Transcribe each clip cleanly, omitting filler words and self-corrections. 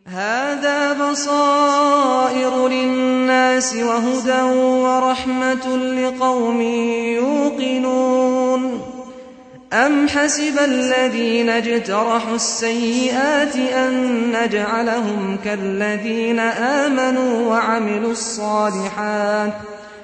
هذا بصائر للناس وهدى ورحمة لقوم يوقنون أم حسب الذين اجترحوا السيئات أن نجعلهم كالذين آمنوا وعملوا الصالحات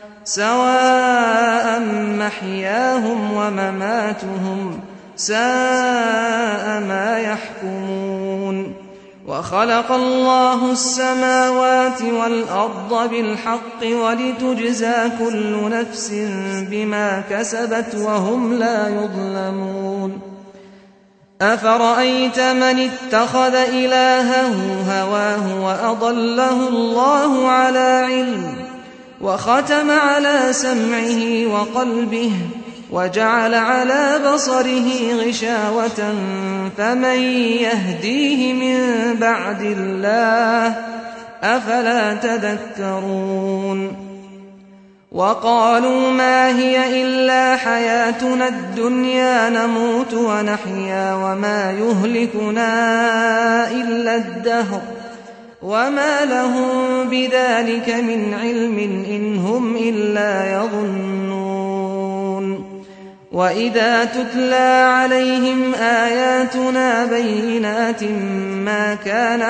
سواء محياهم ومماتهم ساء ما يحكمون وخلق الله السماوات والأرض بالحق ولتجزى كل نفس بما كسبت وهم لا يظلمون أفرأيت من اتخذ إلهه هواه وأضله الله على علم وختم على سمعه وقلبه وجعل على بصره غشاوة فمن يهديه من بعد الله أفلا تذكرون وقالوا ما هي إلا حياتنا الدنيا نموت ونحيا وما يهلكنا إلا الدهر وما لهم بذلك من علم إن هم إلا يظنون وإذا تتلى عليهم آياتنا بينات ما كان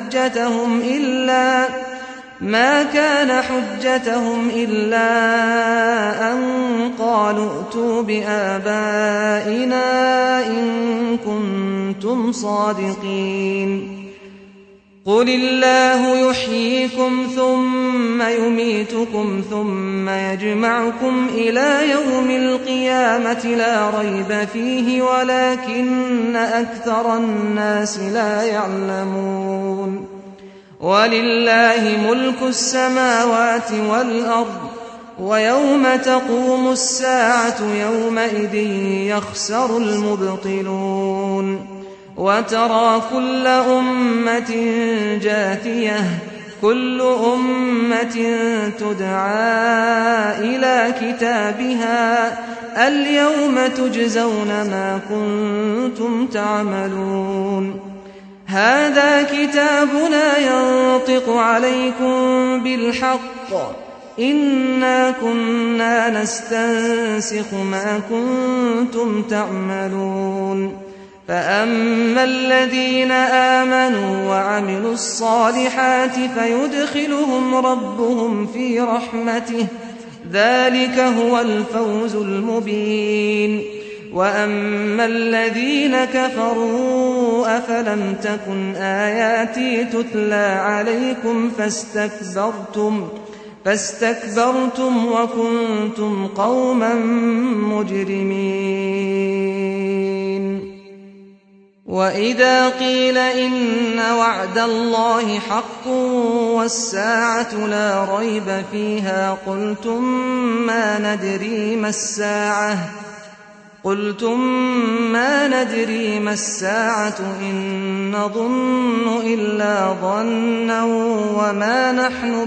حجتهم إلا أن قالوا ائتوا بآبائنا إن كنتم صادقين قل الله يحييكم ثم يميتكم ثم يجمعكم إلى يوم القيامة لا ريب فيه ولكن أكثر الناس لا يعلمون ولله ملك السماوات والأرض ويوم تقوم الساعة يومئذ يخسر المبطلون وترى كل أمة جاثية كل أمة تدعى إلى كتابها اليوم تجزون ما كنتم تعملون هذا كتابنا ينطق عليكم بالحق إنا كنا نستنسخ ما كنتم تعملون فأما الذين آمنوا وعملوا الصالحات فيدخلهم ربهم في رحمته ذلك هو الفوز المبين وأما الذين كفروا أفلم تكن آياتي تتلى عليكم فاستكبرتم وكنتم قوما مجرمين وإذا قيل إن وعد الله حق والساعة لا ريب فيها قلتم ما ندري ما الساعة إن نظن إلا ظنا وما نحن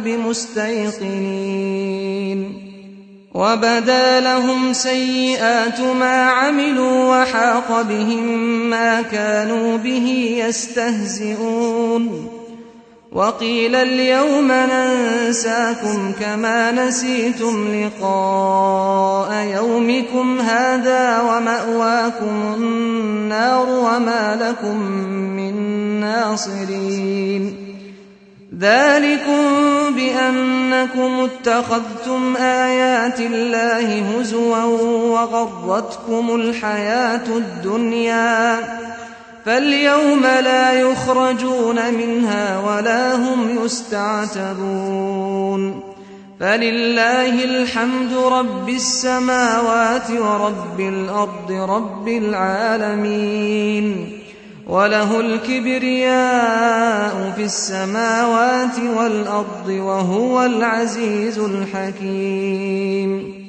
بمستيقنين وبدا لهم سيئات ما عملوا وحاق بهم ما كانوا به يستهزئون وقيل اليوم ننساكم كما نسيتم لقاء يومكم هذا ومأواكم النار وما لكم من ناصرين ذلكم بأنكم اتخذتم آيات الله هزوا وغرتكم الحياة الدنيا فاليوم لا يخرجون منها ولا هم يستعتبون فلله الحمد رب السماوات ورب الأرض رب العالمين وله الكبرياء في السماوات والأرض وهو العزيز الحكيم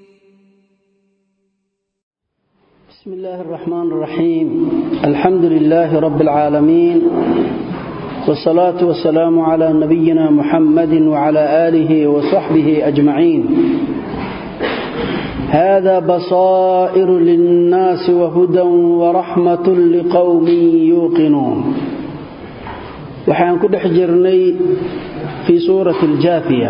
بسم الله الرحمن الرحيم الحمد لله رب العالمين والصلاة والسلام على نبينا محمد وعلى آله وصحبه أجمعين هذا بصائر للناس وهدى ورحمة لقوم يوقنون waxaan ku dhex jirnay fi suurati al-Jaathiya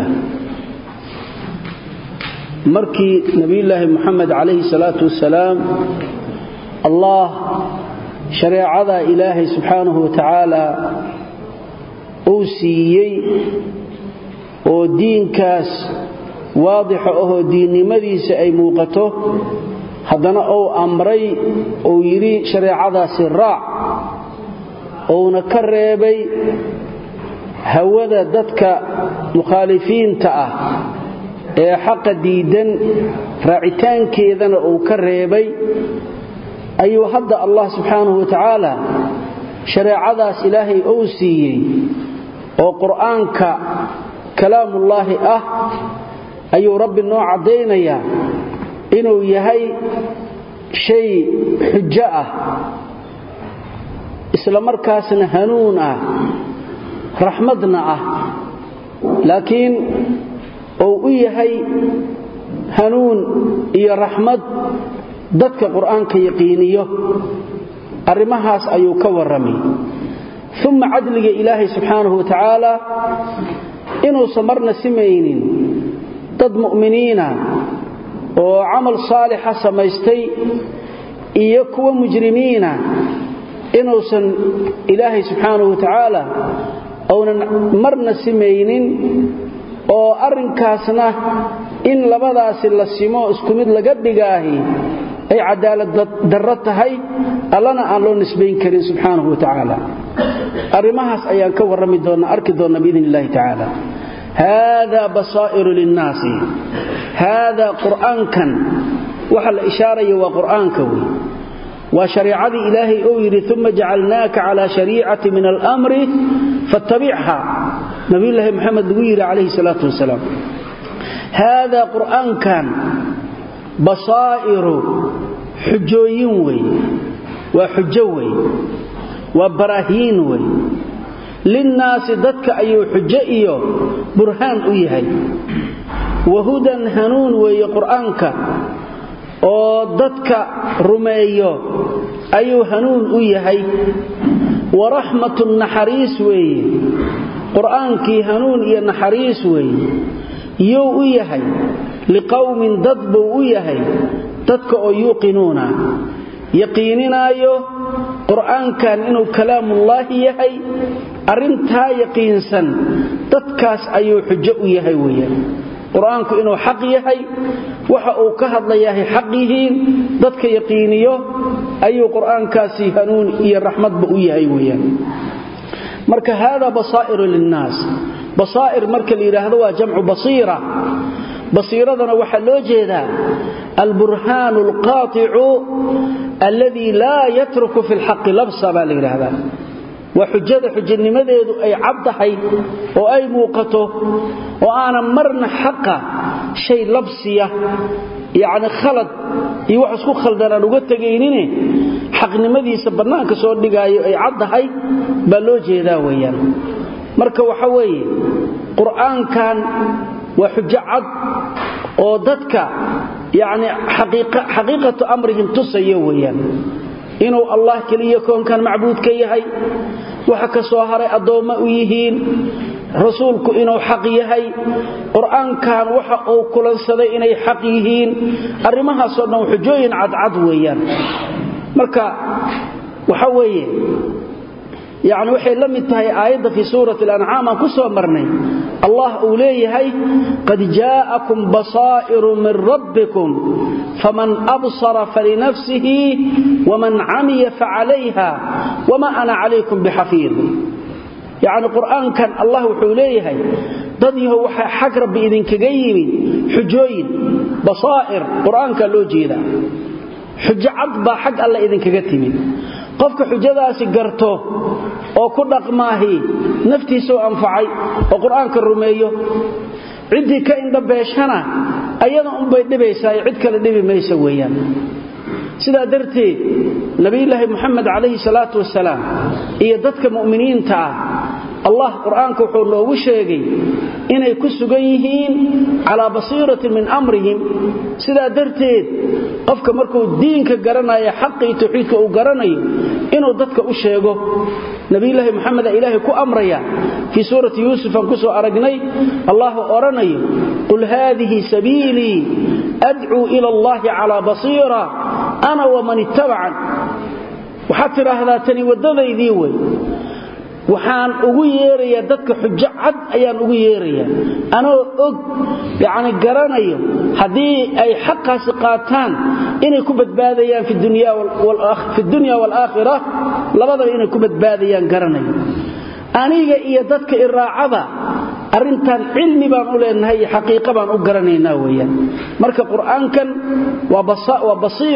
markii nabiyullaahi Muhammad alayhi salatu wassalaam Allah shariicada Ilaahay subhanahu wa ta'ala uu siiyay oo diinkaas waadix oo diinimadiisa ay muuqato haddana uu amray oo yiri shariicadaasi raac oona ka reebay hawada dadka mukhalifiinta ah ee xaq diidan raacitaankeedana uu ka reebay ayuu hadda Allah subhanahu wa ta'ala shariicadaas Ilaahay uu siiyay oo quraanka kalaamullaahi ah ayuu rabbi noo cadeynaya inuu yahay shay xujja ah isla markaasna hanuun ah rahmadna ah laakiin oo yahay hanuun iyo rahmad dadka quraanka yaqiiniyo arimahaas ayuu ka waramay thumma adliga ilaahi subhanahu wa ta'ala inuu samarna sameeynin dad mu'miniina oo amal saalix samaystay iyo kuwa mujrimiina inuusan ilaahi subhanahu wa ta'ala awnan marna sameeynin oo arinkaasna in labadaas la simo isku mid laga dhigaahi ay cadaalad darro tahay allana aan loo nisbayn karin subhanahu wa ta'ala arimahaas ayaan ka warami doonaa arki doonaa biidhnillaahi ta'ala hada basairu linnaas hada quraankan waxa la ishaarayo waa quraanka wa shariicadi ilaahi oo yiri thumma ja'alnaaka ala shari'ati min al-amri fattabi'ha nabiyullaahi muhammad lagu yiri alayhi salatu wasalam hada quraankan basairu xujooyin way waa xujo way waa barahiin way linnaas dadka ayuu xujo iyo burhaan u yahay wahudan hanuun way quraanka oo dadka rumeeyo ayuu hanuun u yahay wa rahmatun naxariis way quraankii hanuun iyo naxariis way yuu u yahay liqawmin dadbu u yahay dadka oo yuqinuna yaqiininayo quraankan inuu kalaamullaahi yahay arinta yaqiinsan dadkaas ayuu xujo u yahay weeyaan quraanku inuu xaq yahay waxa uu ka hadlayahay xaqihiin dadka yaqiiniyo ayuu quraankaasi hanuun iyo rahmadba u yahay weeyaan marka hada basairu linnaas basair marka la yiraahdo waa jamcu basira basiradana waxa loo jeedaa البرهان القاطع الذي لا يترك في الحق لبسا بالإرهاب وحجة حجنمديد أي عبدحي وأي موقته وأنا مرنا حقا شيء لبسية يعني خلط يوحسكو خلدنا نغتقينين حق نمدي سبناك سؤال لقاي أي عبدحي بلوجه ذاويا مركا وحوي قرآن كان وحجة عبد وددك يعني حقيقة أمرهم تصيويا إنه الله كلي يكون كان معبود كيهي وحكى صهر أدوما ويهين رسولك إنه حقيهي قرآن كان وحقه كل صدى إنه حقيهين أرمها صدنا وحجوين عدويا مركا وحوي يعني وحي لم ينتهي آيات في سورة الأنعام كسوة مرني الله أوليه قد جاءكم بصائر من ربكم فمن أبصر فلنفسه ومن عمي فعليها وما أنا عليكم بحفيظ يعني القرآن كان الله أوليه ضده حق ربي إذن كجيمي حجوين بصائر قرآن كان له جيدا حج عضبا حق الله إذن كجتمي qofka xujadaasi garto oo ku dhaqmaahi naftiisa oo anfacay oo quraanka rumeeyo cidii ka inda beeshana ayada un bay dhibaysaa cid kale dhibi mayso weeyaan sida darteed nabiyullaahi muhammad alayhi salatu wassalaam iyo dadka muuminiinta Allah quraanka wuxuu noogu sheegay inay ku sugan yihiin ala basiratin min amrihim sida darteed qofka markuu diinka garanayo xaqii tawxiidka uu garanayo inuu dadka u sheego نبي الله محمد إلهي كو أمريا في سورة يوسف أنكسو أرقني الله أرني قل هذه سبيلي أدعو إلى الله على بصيرة أنا ومن اتبعا وحتى هذا تني ودذي ذيوي waxaan ugu yeerayaa dadka xujo cad ayaan ugu yeerayaa anoo og yaani garanayo hadii ay xaqaas qaataan inay ku badbaadayaan fi dunya wal aakhirah labadaba inay ku badbaadayaan garanayo aniga iyo dadka iraacada arintan cilmi baan u leenahay xaqiiqo baan u garanaynaa weeyaan marka quraankan waa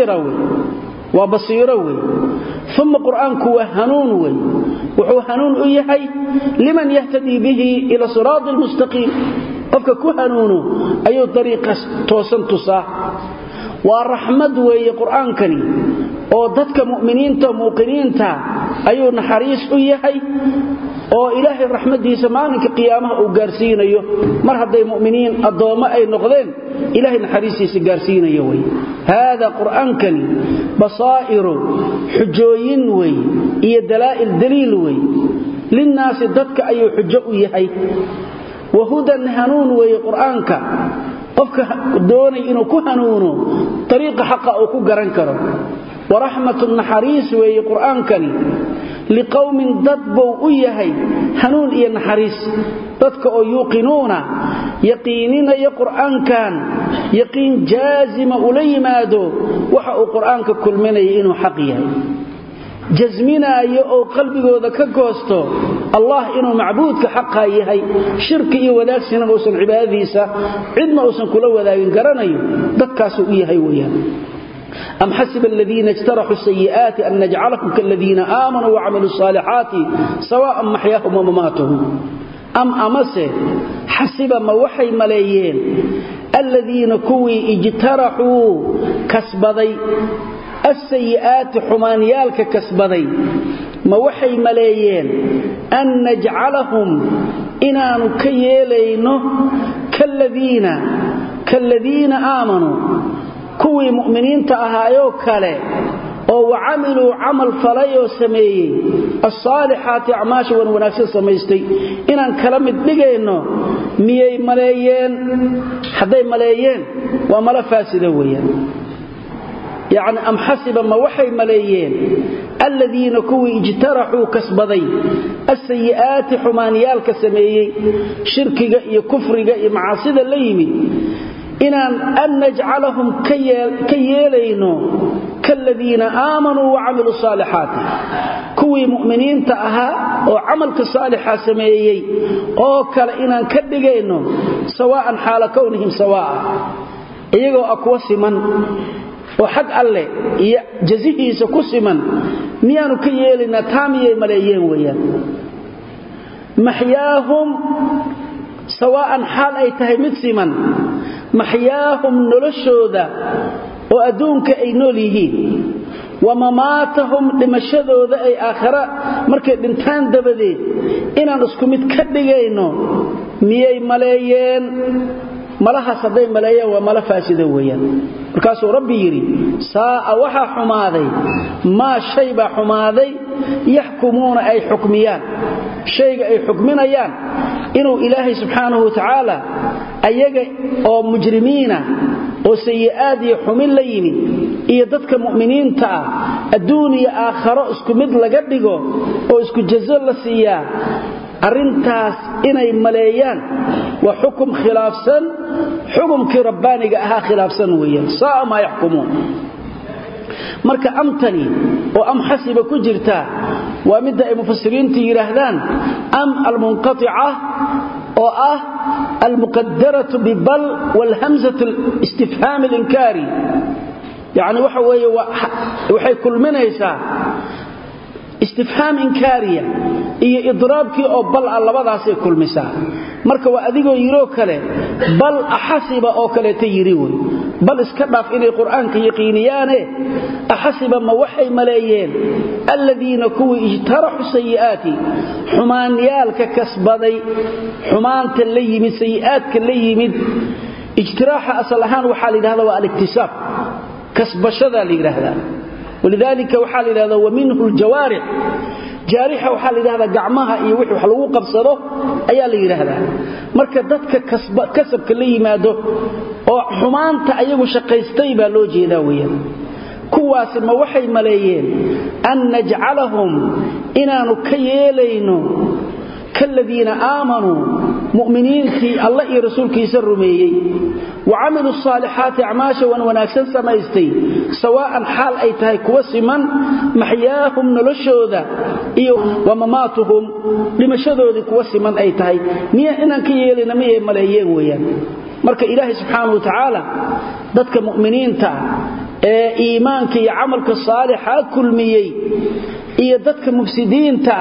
basiira wey ثم قرآنك وهنون وي وحو هنون إيهي لمن يهتدي به إلى صراط المستقيم قفك كهنون أي طريقة توسن تصاح والرحمة وي قرآنكني وددك مؤمنين تا موقنين تا أي نحريس إيهي وإلهي الرحمة دي سمانك قيامة وقارسين أيوه مرحب دي مؤمنين الضواماء أي نقضين إلهي نحريسي سقارسين أيوه هذا قرآن كان بصائر حجوين وي إيا دلائل دليل وي للناس ضدك أي حجو يحي وهدى هنون وي قرآنك قفك دوني إنو كهنونه طريق حقا أو كقرنكره ورحمة النحريس وي قرآن كان لقوم ضدبوا إيهي هنون إيا النحريس ضدك أو يوقنون يقينين يا قرآن كان يقين جازم أولي مادو وحقوا قرآنك كل من إنه حقيا جزمنا يأو قلبك وذاك قوستو الله إنه معبودك حقا يهي شرك إيه وذاك سنة أوسن عباديسة عندما أوسن كل وذاك قرنا ذكاسوا إيهي وياه أم حسب الذين اجترحوا السيئات أن نجعلكم كالذين آمنوا وعملوا الصالحات سواء محياهم ومماتهم أم أمسه حسب ما وحي ملايين الذين كوي اجترحوا كسبضي السيئات حمانيالك كسبضي ما وحي ملايين أن نجعلهم إنا نكيلينه كالذين آمنوا كوي مؤمنين تأهايو كالي وعملوا عمل فليو سميي الصالحات أعماش ونواناكسي سميستي إنان كلمت بيقينو ميي ملايين حدي ملايين وملا فاسدويا يعني أم حسب ما وحي ملايين الذين كوي اجترحوا كسبضي السيئات حمانيال كسميي شركي كفري معاصد الليمي إنان أن نجعلهم كيالينو كالذين آمنوا وعملوا الصالحات كوي مؤمنين تأها وعملك الصالحة سميي أو كالإنان كدقينو سواء حال كونهم سواء إيقو أكوسما وحق الله جزيه سكسما ميانو كيالينا تامي ملايين ويا محياهم سواء حال أي تهمتسما محياهم نلشوذا وأدونك أي نوليهين ومماتهم لمشذوذا أي آخرة مركب بنتان دبدي إنا نسكمت كدقينو ميي ملايين ملها صدي ملايين وملا فاسدويا مركاسو ربي يري ساء وحا حماذي ما شيب حماذي يحكمون أي حكميان شيء أي حكمينيان إنه إلهي سبحانه وتعالى أيجا أو مجرمين أو سيئات يحمل ليني إيه ضدك مؤمنين تا الدنيا آخرة اسكو مد لقدقو أو اسكو جزل لسيا أرنتاس إني ملايان وحكم خلاف سن حكم كرباني أها خلاف سن ويا ساء ما يحكمون marka amtani oo am xasiba ku jirta waa mid ay mufassiriintu yiraahdaan am al-munqati'a oo ah al-muqaddaratu bi bal wal hamzatu al-istifham al-inkari yani waxa weeye waxay kulminaysaa istifham inkariya iyo idraabki oo bal labadaas ay kulmisaa marka waa adigoo yiro kale bal ahasiba oo kale tayiri way bal iska dhaaf inay quraanka yaqiiniyaane ahasiba ma waxay maleeyeen alladina kuwa ijtarahu sayiati xumaaniyalka kasbaday xumaanta la yimid sayiaadka la yimid ijtiraaha asalahan waxa la yiraahdaa waa al-iktisab kasbashada la yiraahdaa ولذلك وحال هذا ومنه الجوارح jaarixa waxa la yiraahdaa gacmaha iyo wixii wax lagu qabsado ayaa la yiraahdaa marka dadka kasabka la yimaado oo xumaanta ayagu shaqaystay baa loo jeedaa weeyaan kuwaas ma waxay maleeyeen an naj'alahum inaanu ka yeelayno kalladina aamanu mu'miniinti Allah iyo rasuulkiisa rumeeyay وعملوا الصالحات اعماشا وناكسن سمايستي سواء حال اي تahay kuwa siman maxyaahum noloshooda iyo wamamaatuhum limashadooda kuwa siman ay tahay miya inaan ka yeelina miyay maleeyeen weeyaan marka ilaahay subhanahu wa ta'ala dadka mu'miniinta ee iimaanka iyo amalka saalixa kulmiyay iyo dadka mufsidiinta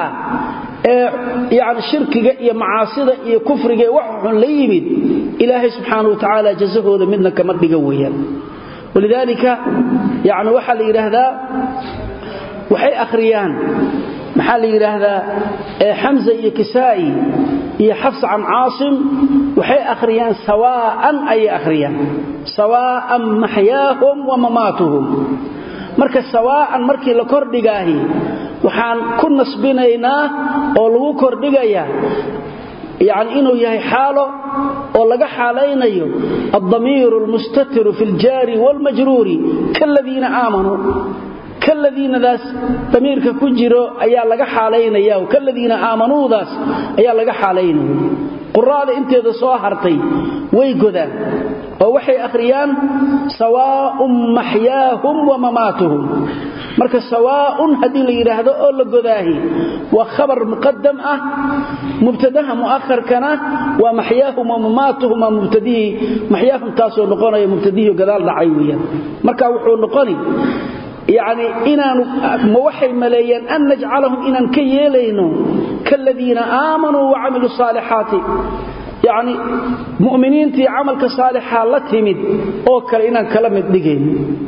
يعني شركه iyo macaasida iyo kufriga wax xun la yimid ilaahay subhanahu wa ta'ala jazahooda midna kama dhiga weeyaan walidalika yani waxa la yiraahdaa waxay akhriyaan maxaa la yiraahdaa Hamza iyo Kisai iyo Hafs an Aasim waxay akhriyaan sawaan ay akhriyaan sawaan mahyaahum wa mamatuhum marka sawaan markii la kordhigaahi waxaan ku nasbinaynaa oo lagu kordhigaya yani inuu yahay xaalo oo laga xaalaynayo ad-damiir al-mustatir fi al-jari wal-majrur kalladina aamanu kalladina das damiirka ku jiro ayaa laga xaalaynaya oo kalladina aamanu das ayaa laga xaalaynaya quraada inteeda soo hartay way godaan oo waxay akhriyaan sawaa'un mahyaahum wa mamatuhum marka sawaa'un hadii la yiraahdo oo la godaahi wa khabar muqaddam ah mubtadaha muakhar kana wa mahyaahum wa mamatuhum mubtadihi mahyaahum taasoo noqonaya mubtadihi gadaal dhacay weeyaan marka wuxuu noqoni يعني inaanu ma waxay maleeyeen an naj'alahum inan ka yeelayno kalladina aamanu wa 'amilus salihati يعني mu'miniintii amalka saalixa la timid oo kale inan kala mid dhigeen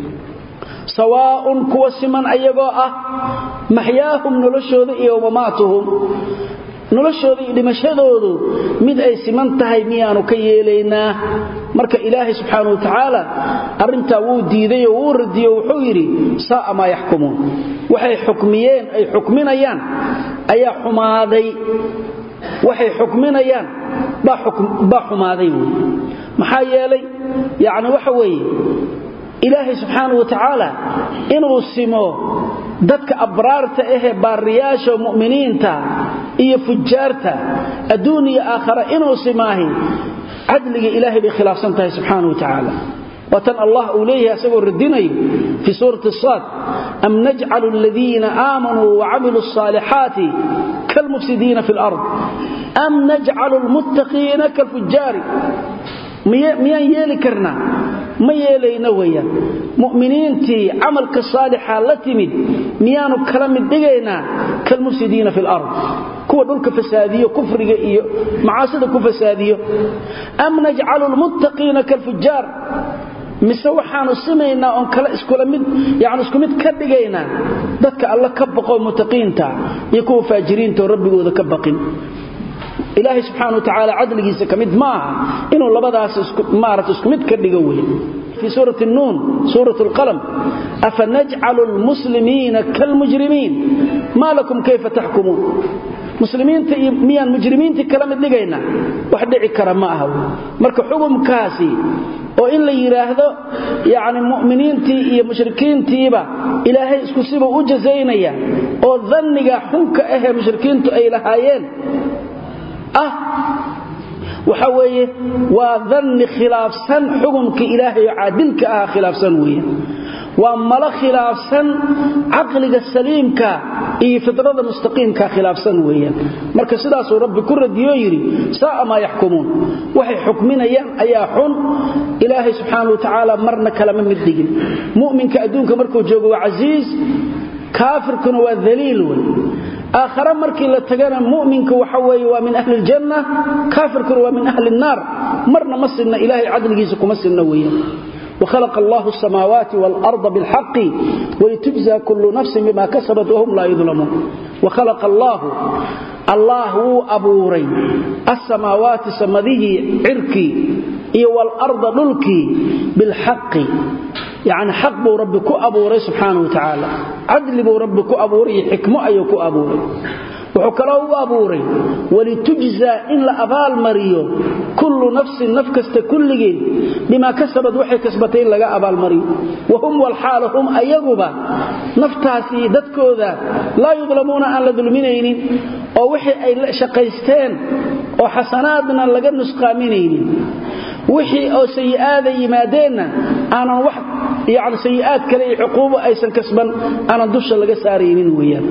sawaa'un kuwa siman ayagoo ah mahyaahum noloshooda iyo mamaatuhum noloshooda iyo dhimashadoodu mid ay siman tahay miyaanu ka yeelaynaa marka ilaahay subhanahu wa ta'ala arinta wuu diiday oo wuu radiyo wuxuu yiri saa ma yaxkumun waxay xukmiyeen ay xukminayaan ayaa xumaaday waxay xukminayaan ba xumaaday maxaa yeelay yaani waxa weeye ilaahay subhanahu wa ta'ala inuu simo dadka abraarta ah baariyaasha mu'miniinta iyo fujaarta adduuniya aakhira inuu simaahi adliga ilaahay bi khilaafsan tahay subhanahu wa ta'ala watan allah uleeyahay asagoo radinayo fi suurati as-sad am naj'alu alladhina aamanu wa 'amilus salihati kal mufsidina fil ard am naj'alu al-muttaqina kal fujjar miyan yeeli karna ma yeelayna weeyaan mu'miniintii amalka saalixa la timid miyaanu kala mid dhigaynaa kal mufsidiina fil ard kuwa dhulka fasaadiyo kufriga iyo macaasida ku fasaadiyo am naj'alu al-muttaqina kal fujjar mise waxaanu sameeynaa on kala iskula mid yaani isku mid ka dhigaynaa dadka alla ka baqo muttaqiinta iyo kuwa faajiriinta rabbigooda ka baqin ilaahi subhanahu wa ta'ala adligiisa kamid maaha inuu labadaas isku mid ka dhigo weey في سورة النون سورة القلم أفنجعل المسلمين كالمجرمين ما لكم كيف تحكمون مسلمين ميان مجرمين تكلم دغينا wax dhici kara ma aha marka xukumkaasi oo in la yiraahdo yaani mu'miniintii iyo mushrikiintiiba ilaahay isku siba u jazaynaya oo dhanniga xunka ah ee mushrikiintu ay lahaayeen waxa weeye waa dhanni khilaafsan xukumka ilaahay caadilka ah khilaafsan weeye waa mala khilaafsan aqliga saliimka iyo fitrada mustaqiimka khilaafsan weeye marka sidaas uu rabbi ku radiyo yiri saa ma yaxkumun waxay xukminayaan ayaa xun ilaahay subhanahu wa ta'ala marna kalama mid digin mu'minka adduunka markuu joogo waa aziz kaafirkuna waa dhaliil weeye آخر مركي لتجانا مؤمنك وحوي ومن أهل الجنة كافرك ومن أهل النار مرنا مسلنا إلهي عدل جيسك مسلنا ويا وخلق الله السماوات والأرض بالحق ولتجزى كل نفس بما كسبت وهم لا يظلمون وخلق الله أبوري السماوات سمذيه عركي والأرض نلكي بالحق يعني حق بو ربي كو أبوري سبحانه وتعالى عدل بو ربي كو أبوري حكمة أيو كو أبوري وحكراه أبوري ولتجزى إن لأبال مريو كل نفس نفكست كل جين بما كسبت وحي كسبتين لغا أبال مريو وهم والحال هم أيغبا نفتاسي ددكو ذا لا يظلمون أن لظلمينين أو وحي أي شقيستين أو حسناتنا لغا نسقامينين وحي أو سيئات يمادينا أنا واحد يعني سيئات كلي عقوبة أيسا كسبا أنا دوش لغا سارينين ويان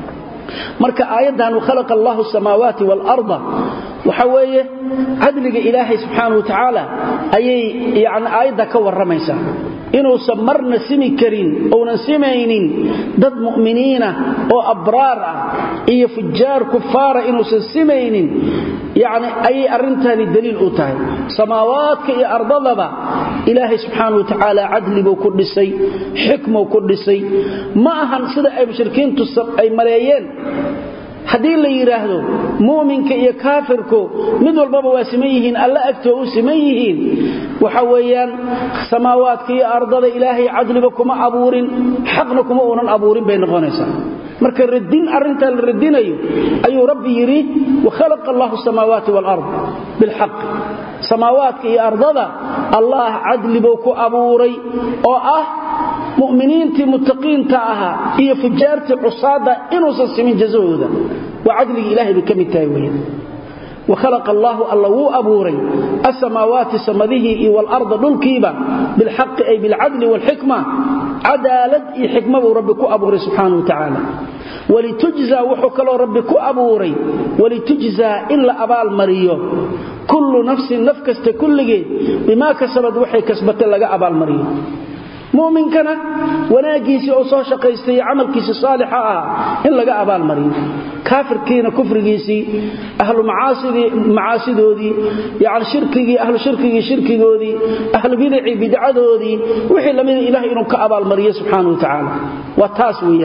marka aayadan khalaqa Allahu samawati wal arda waxa weeye adliga Ilaahay subhanahu wa ta'ala ayay yaani aayada ka waramaysa inuu samarna simi karin oo nan simaynin dad mu'miniina oo abraar ah iyo fujaar kufaar inuu simaynin yaani ay arintani daliil u tahay samaawaadka iyo ardadaba Ilaahay subhanahu wa ta'ala adligu ku dhisay xikmo ku dhisay ma ahan sida ay mushrikiintu ay maleeyeen hadii la yiraahdo muuminka iyo kaafirku mid walba waa simeeyeen alla agtoo u simeeyeen waxa weeyaan samaawaadka iyo ardada Ilaahay adliba kuma abuurin xaqna kuma oonan abuurin bay noqonaysaa marka radin arinta la radinayo ayuu rabbi yiri wa khalaqa Allahu samawati wal ard bil haqq samaawaadka iyo ardada Allah adliba ku abuuray oo ah mu'miniintii muttaqiinta aha iyo fujaartii cusaada inuu simin jazooda wa adliga Ilaahay bikamitaay weeyaan وخلق الله الله أبوري السماوات سمده والأرض دلكيبا بالحق أي بالعدل والحكمة عدالة حكمة ربك أبوري سبحانه وتعالى ولتجزى وحكى ربك أبوري ولتجزى إلا أبال مريو كل نفس نفكست كل جي بما كسبت وحي كسبت لغا أبال مريو مؤمن كان وناجيسي أو سو شقيستي عملكيسي صالحة إن لغا أبال مريو كافر كينا كفر جيسي أهل معاصي دودي يعني شركي أهل شركي دودي أهل بدعي بدعة دودي وحي لمن إله إنه كأبال مريو سبحانه وتعالى وتاسويا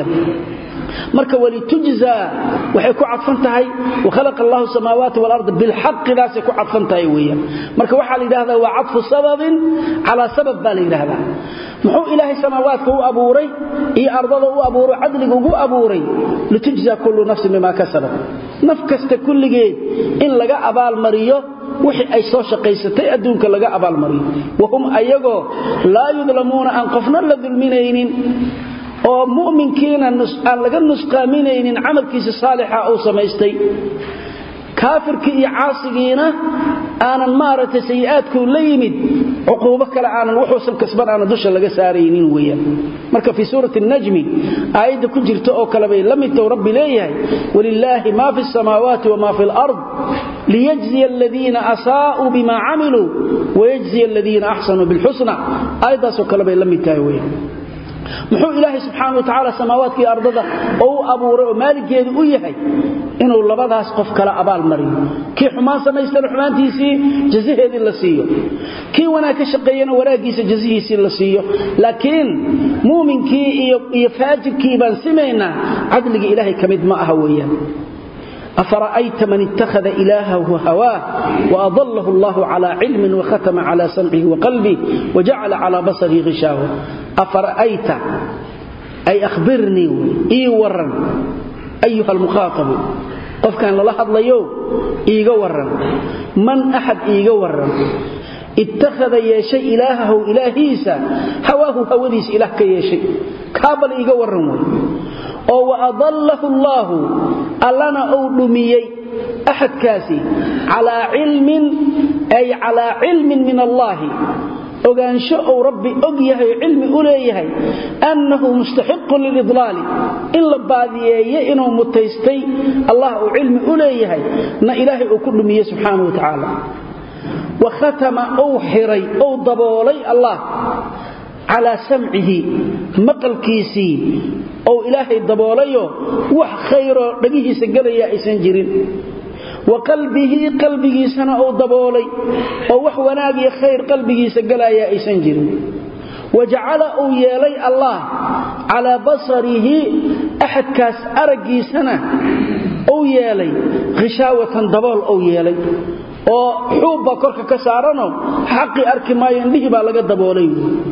marka wali tujza waxay ku cadfantahay wa khalaqa Allahu samawati wal ard bil haqq daasay ku cadfantahay weeyaan marka waxa la yiraahdaa waa cadfu sababin ala sabab bal yiraahdaa muxuu ilaahay samaawaadka u abuuray iyo ardada u abuuray adliga ugu abuuray litujza kullu nafsin bima kasabat nafkasta kulligeed in laga abaal mariyo wixii ay soo shaqaysatay adduunka laga abaal mariyo wahum ayago la yudlamuuna an qafna la dulminaynin oo mu'minkiina aan laga nusqaaminaynin amalkiisa saalixa oo samaystay kaafirka iyo caasigiina aanan maarata sayi'aadku la yimid uquubo kala aanan wuxuu kasban aan dusha laga saaraynin weeyaan marka fi suurati an-najm aayada ku jirto oo kala bay lamid tahay rabbi leeyahay walillahi ma fi as-samawati wa ma fi al-ard liyajzi alladhina asaa'u bima 'amilu wa yajzi alladhina ahsanu bil husna aayada soo kala bay lamid tahay weeyaan muxuu ilaahay subhanahu wa ta'ala samaawaadka iyo ardada oo abuuray oo maaligeedu u yahay inuu labadaas qof kala abaal mariyo kii xumaan sameeyay xumaantiisii jazaheedii la siiyo kii wanaag ka shaqeeyana waraagiisa jazahiisii la siiyo laakiin muuminkii iyo faajirkii baan simeeyna adliga ilaahay kamid ma aha weeyaan أفرأيت من اتخذ إلهه هواه وأضله الله على علم وختم على سمعه وقلبه وجعل على بصره غشاوة أفرأيت أي أخبرني ورن أيها المخاطب قف كان للحظ ليو ورن من أحد ورن اتخذ يا شيء إلهه إلهيسا هواه هوديس إلهك يا شيء كابل ورن أو أضله الله ألنا أولمي أحد كاسي على علم أي على علم من الله وقال شاء ربي أقيه علم أوليه أنه مستحق للإضلال إلا بعضيه إنه متيستي الله علم أوليه أن إلهي أكلمي سبحانه وتعالى وختم أوحري أو ضبولي الله على سمعه مقل كيسي أو إلهي الضبوليه وح خيره لقيه سقليه إيسان جرين وقلبه قلبه سنة أو ضبولي أو وح وناقي خير قلبه سقليه إيسان جرين وجعل أو يالي الله على بصره أحد كاس أرقي سنة أو يالي غشاوة ضبول أو يالي oo xuubba korka ka saarano xaqi arki maayeen lihi baa laga daboolay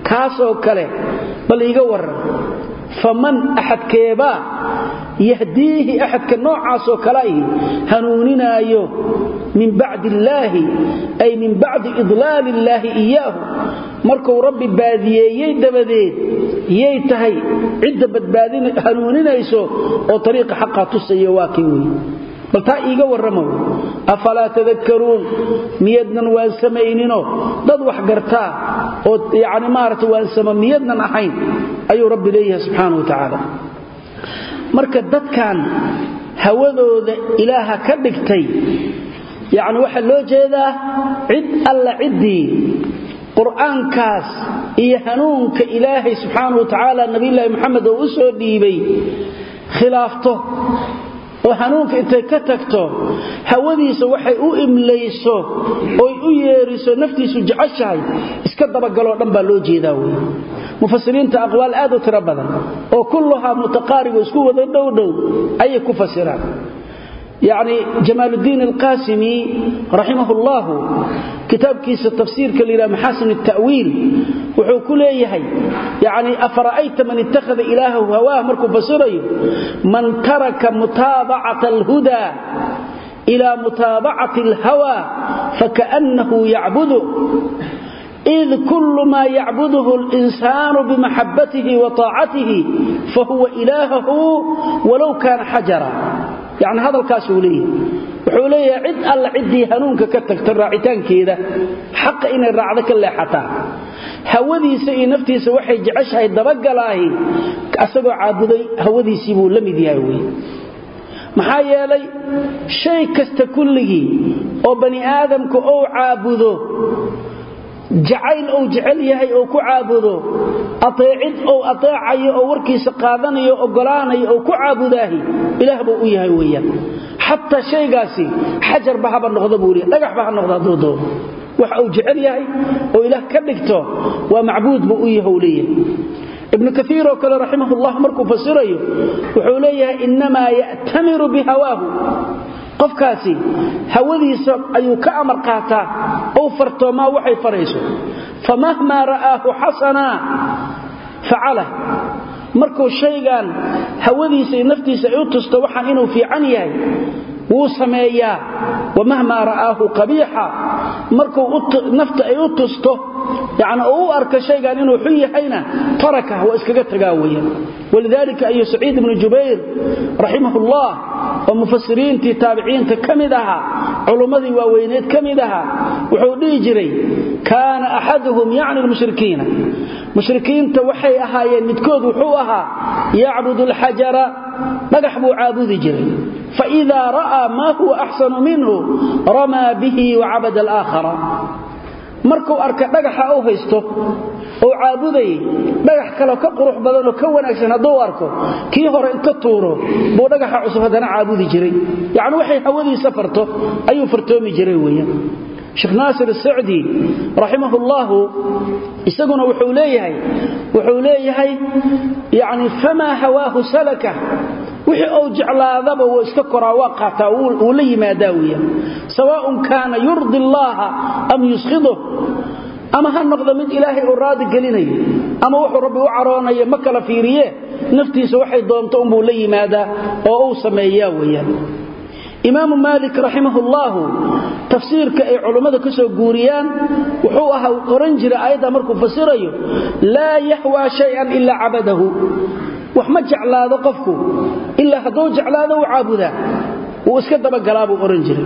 kaasoo kale bal iga waran faman ahad keeba yahdihi ahad ka noocaasoo kale hanuuninaayo min ba'di illaahi ay min ba'di idlaali illaahi iyaahu markuu rabbi baadiyeeyay dabadeed yay tahay cid badbaadin hanuuninayso oo tariiqa xaqa tusayo waa kii weey bal taa iiga warramo afala tadhakkaruun miyadnan waan samaynino dad wax gartaa oo yaani maarta waan samamiyadnan ahayn ayuu rabbi leeyahay subhanahu wa ta'ala marka dadkan hawadooda ilaaha ka dhigtay yaani waxa loo jeedaa cid alla cidii quraankaas iyo hanuunka ilaahay subhanahu wa ta'ala nabiyilaahi maxamed oo u soo dhiibay khilaafto oo hanuunka intay ka tagto hawadiisa waxay u imlayso oo u yeeriso naftiisu jeceshahay iska dabagalo dhan baa loo jeedaa way mufassiriinta aqwaal aad u tira badan oo kulluha mutaqarib isku wada dhow ay ku fasiraan يعني جمال الدين القاسمي رحمه الله كتاب كيس التفسير كالإلى محاسن التأويل وحو ليهي يعني أفرأيت من اتخذ إلهه هواه مركو بصيري من ترك متابعة الهدى إلى متابعة الهوى فكأنه يعبده إذ كل ما يعبده الإنسان بمحبته وطاعته فهو إلهه ولو كان حجرا يعني هذا الكاسوليه وحوليه عد الله عدي هنونك كتكتر راعتان كذا حق إن الرعدك اللي حتى هوديس إي نفتيس وحي جعشها الدبقلاهي أسقوا عابدي هوديس يبو لمدي هاوي محايا لي شيء كستكله أو بني آدمك أو عابده جعيل أو جعل يهي أو كعابده أطيعد أو أطيعي أو وركيس قادني أو قلاني أو كعابداهي إله بو إيهي ويا حتى شيء قاسي حجر بها بالنغضبوري لقح بها النغضبوري وح أو جعل يهي أو إله كبكته ومعبود بو إيهي وليه ابن كثير وكذا رحمه الله مركو فسره وحوليه إنما يأتمر بهواه qofkaasi hawadiisa ayuu ka amar qaataa oo fartoomaa waxay farayso famahma ra'ahu hasana fa'ala markuu shaygan hawadiisa iyo naftiisa ay u tusto waxaan inuu fiican yahay wuu sameeyaa wamahma ra'ahu qabiha markuu nafta ay u tusto يعني أو أرك شيء قال إنه حينا تركه وإسكجت تجاويا ولذلك أي سعيد بن جبير رحمه الله ومفسرين تتابعين تكمدها علماء ووينات كمدها وحودي جري كان أحدهم يعني المشركين مشركين توحي أهايا متكود وحوها يعبد الحجر مدحبوا عابد جري فإذا رأى ما هو أحسن منه رمى به وعبد الآخر markuu arka dhagaxa oo haysto oo caabuday dhagax kale ka qurux badan oo ka wanaagsan haduu arko kii hore inta tuuro buu dhagaxa cusub hadana caabudi jiray yaani waxay hawadiisa farto ayuu fartoomi jiray weeyaan Sheikh Nasir al-Saudi rahimahullah isaguna wuxuu leeyahay yaani fama hawahu salaka wixii oo jeclaadaba oo iska koraa qaata oo la yimaadaawiya sawaa'un kana yurdi Allah am yusghidu ama han noqdo mid ilaahay oo raadi gelinayo ama wuxuu rabbi u caroonayo ma kala fiiriye naftiisa waxay doonto uu la yimaada oo uu sameeyaa weeyaan Imam Malik rahimahullah tafsiirka ay culimada ka soo guuriyaan wuxuu ahaa oran jiray aayada markuu fasirayo la yahwa shay'an illa abadahu وحما جعلاده قفكو إلا هدو جعلاده وعابده واسك دبا غلابو اورنجير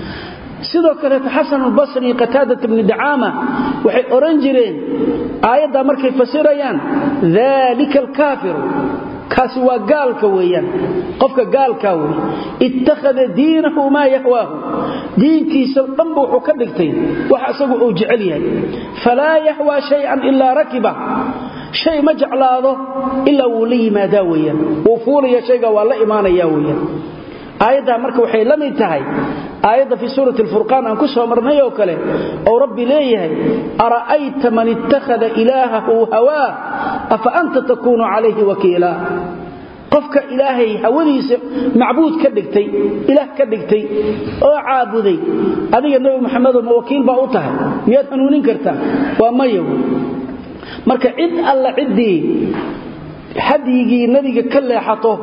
sidoo kale Hasan al-Basri Qataada ibn Du'ama waxay oran jireen aayada markay fasirayaan dhalika al-kafir kaasi waa gaalka weeyaan qofka gaalka weey ittakhadha diinahu ma yahwaahu diinkiisa dhanba wuxuu ka dhigtay wax asagu uu jecel yahay fala yahwa shay'an illa rakiba shay ma jeclaado illa uu la yimaada weeyaan oo fuulaya shayga waa la iimaanaya weeyaan aayada marka waxay la mid tahay aayada fi suurati al-furqan aan ku soo marnay oo kale oo rabbi leeyahay ara'ayta man ittakhadha ilaahahu hawa afa anta takunu alayhi wakiila qofka ilaahay hawadiisa macbuud ka dhigtay ilaah ka dhigtay oo caabuday adiga nabi maxamed oo wakiil ba u tahay miyaad hanuunin kartaa waa mayo marka cid alla cidii hadyigii nabiga ka leexato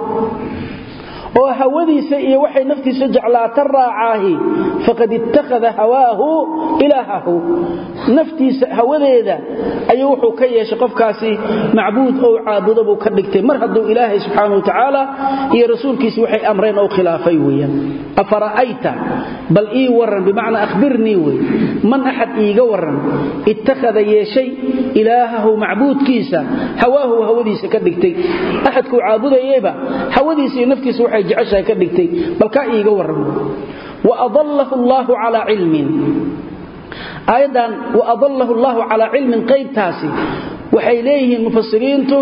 oo hawadiisa iyo waxay naftiisa jeclaata raacaahi faqad ittakhadha hawaahu ilaahahu naftiisa hawadeeda ayuu wuxuu ka yeeshay qofkaasi macbuud oo caabudo buu ka dhigtay mar hadduu ilaahay subxaanahu wa ta'ala iyo rasuulkiisa waxay amreen oo khilaafay weeyaan afara'ayta bal ii waran bimaana akhbirni way man ahad iiga waran ittakhadha yeeshay ilaahahu macbuudkiisa hawaahu hawadiisa ka dhigtay ahadku caabudayeba hawadiisa iyo naftiisa waxay jeceshahay ka dhigtay bal ka iiga waran wa adallahu Allahu ala ilmin aydan wa adallahu Allahu ala ilmin qaybtaasi waxay leeyihiin mufassiriintu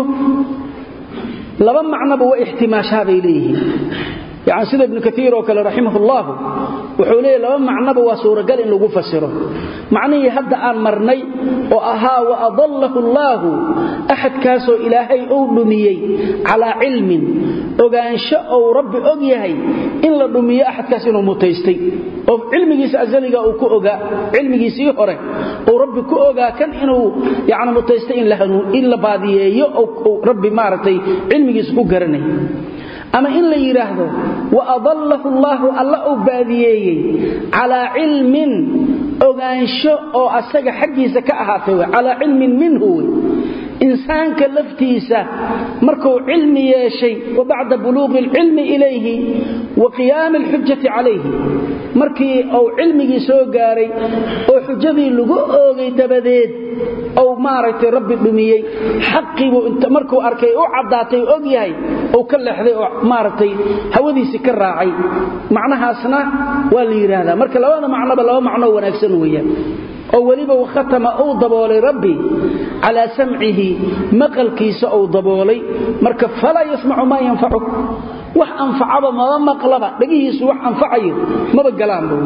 laba macnaba waa ihtimaasha bay leeyihiin يعني سيد ابن كثير وكلا رحمه الله وحوليه لما معنى وصورة قال إن لغو فسره معنى هبدا أن مرني وأها وأضله الله أحد كاسو إلهي أولميي على علم وقال شاء رب أقيهي إن لدمي أحد كاسو متيستي علمي سأزلق أو كؤغا علمي سيحره ورب كؤغا كان إنه يعني متيستين لهنو إلا بعضيه أو رب مارتي علمي سكوغرني أما إن لا يراهدو وأضله الله الله أباديي على علم أغانشو أو أساق حقيسة كأهاتي على علم منه إنسان كلفتيسة مركو علمي يا شيء وبعد بلوغ العلم إليه وقيام الحجة عليه مركي أو علمي سوغاري أو حجبي لغوغي تبديد أو مارتي ربي بميي حقي وانت مركو أركي أو عداتي أوغيهي أو كاللحظي أو مارتي هودي سكراعي معناها سنة والإرادة مركي لو أنا معنى بلو معنى ونكسنويا أو وليبا وختم أو ضبولي ربي على سمعه مقل كيس أو ضبولي مركب فلا يسمع ما ينفعه وح أنفعه ما مقلبه بقيه وح أنفعه ما بقلان له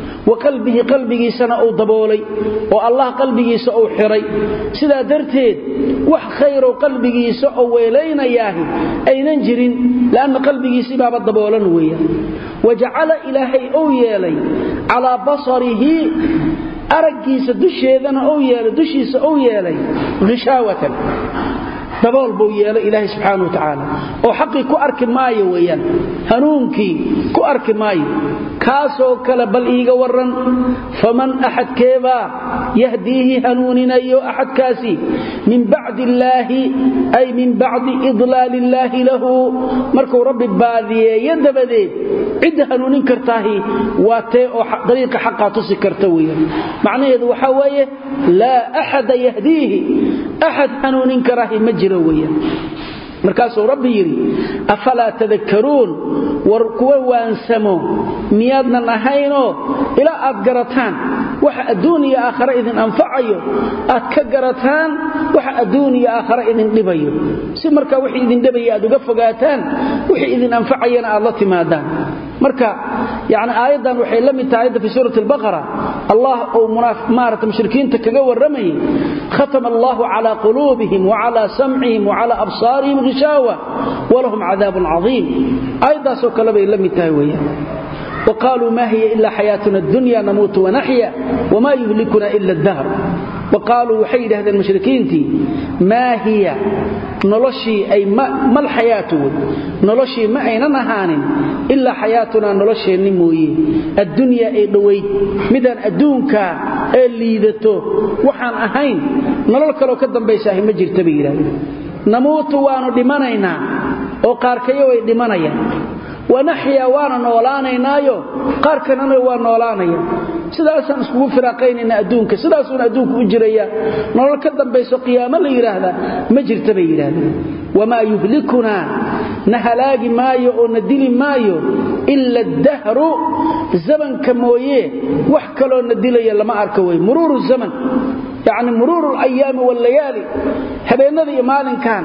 وقلبه سنة أو ضبولي والله قلبه سأو حري سيدا درتين وح خير قلبه سأو ويلين ياهي أي ننجرين لأن قلبه سباب الضبولا ويا وجعل إلهي أو يالي على بصره أرقيس دشيدنا أو يالي دشيس أو يالي غشاوة دبول بو يالي إلهي سبحانه وتعالى أو حقي كو أرك ماي ويان هنونكي كو أرك ماي كاسو كلا بل إيغا ورن فمن أحد كيبا يهديه هنوننا أيو أحد كاسي من بعد الله أي من بعد إضلال الله له مركو رب باذي يدبدي عد هنونين كرتاهي واتي طريق حقا تصي كرتويا معنى يدو حوايه لا أحد يهديه أحد هنونين كراهي مجرويا markaasuu rabbi yiri afala tadhakkaruun war kuwa waansamo miyadna nahayno ila aad garataan waxa adduuniya aakhira idin anfacayo aad ka garataan waxa adduuniya aakhira idin dhibayo si marka wixii idin dhibayo aad uga fogaataan wixii idin anfacayana aad la timaadaan marka yaani aayadan waxay la mid tahay fi suurat al-baqara allah oo munafiqta mushrikiinta kaga waramay khatama allah ala qulubihim wa ala sam'ihim wa ala absarihim غشاوة ولهم عذاب عظيم أيضا سوكلا بي لم يتهويا وقالوا ما هي إلا حياتنا الدنيا نموت ونحيا وما يهلكنا إلا الدهر وقالوا وحيد هذا المشركين ما هي نلشي أي ما الحياة نلشي ما أين نهان إلا حياتنا نلشي النموي الدنيا أي دوي مدان أدونك اللي ذاته وحان أهين نلالك لو كدن بيساهم مجر تبيرا نموت وانو دمانينا او قاركيو way dhimanayaan wanaxya waana noolaanaynaayo qaarkana waa noolaanaya sidaasan isku firaaqaynina adduunka sidaasuna adduunku u jiraya nolol ka dambayso qiyaamo la yiraahdo ma jirta bay yiraahdeen wama yuhlikuna nahalaagi maayo oo nadili maayo illa ad-dahru zamanka mooye wax kale oo nadilaya lama arko way mururu zaman يعني مرور الأيام والليالي هبينذي مالن كان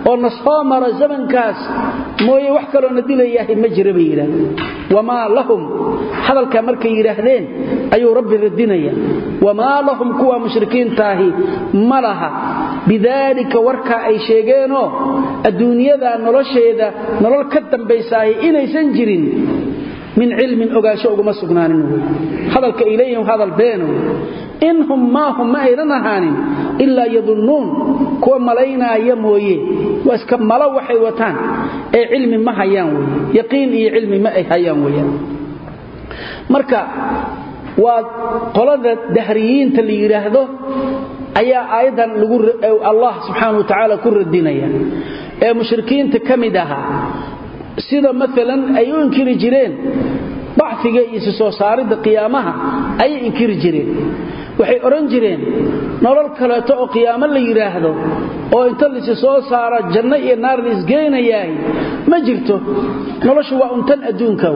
ونصامر زمن كاس مويه وحكروا نديل إياه مجربي إله وما لهم هذا الكامركي يرهدين أي رب الدنيا وما لهم كوا مشركين تاهي ملها بذلك وركا أي شيئينو الدنيا ذا نلوشي ذا نلول كتن بيساهي إني سنجرين min cilmin ogaasho uguma sugnaanin hadalka ilayhim hadal beenu inhum ma hum ayran ahaanin illa yadhunnun kuwa malaynaya mooye waska mala waxay wataan ee cilmi ma hayaan yaqiin iyo cilmi ma ay hayaan marka waa qolada dahriyiinta la yiraahdo ayaa aayadan lagu Allah subhanahu wa ta'ala ku radinaya ee mushrikiinta kamid aha sida midalan ay u inkiri jireen bacfiga iyo soo saaridda qiyaamaha ay inkiri jireen waxay oran jireen nolol kale oo qiyaamo la yiraahdo oo inta la soo saaro janno iyo naar la isgeenayay ma jirto noloshu waa untan adduunka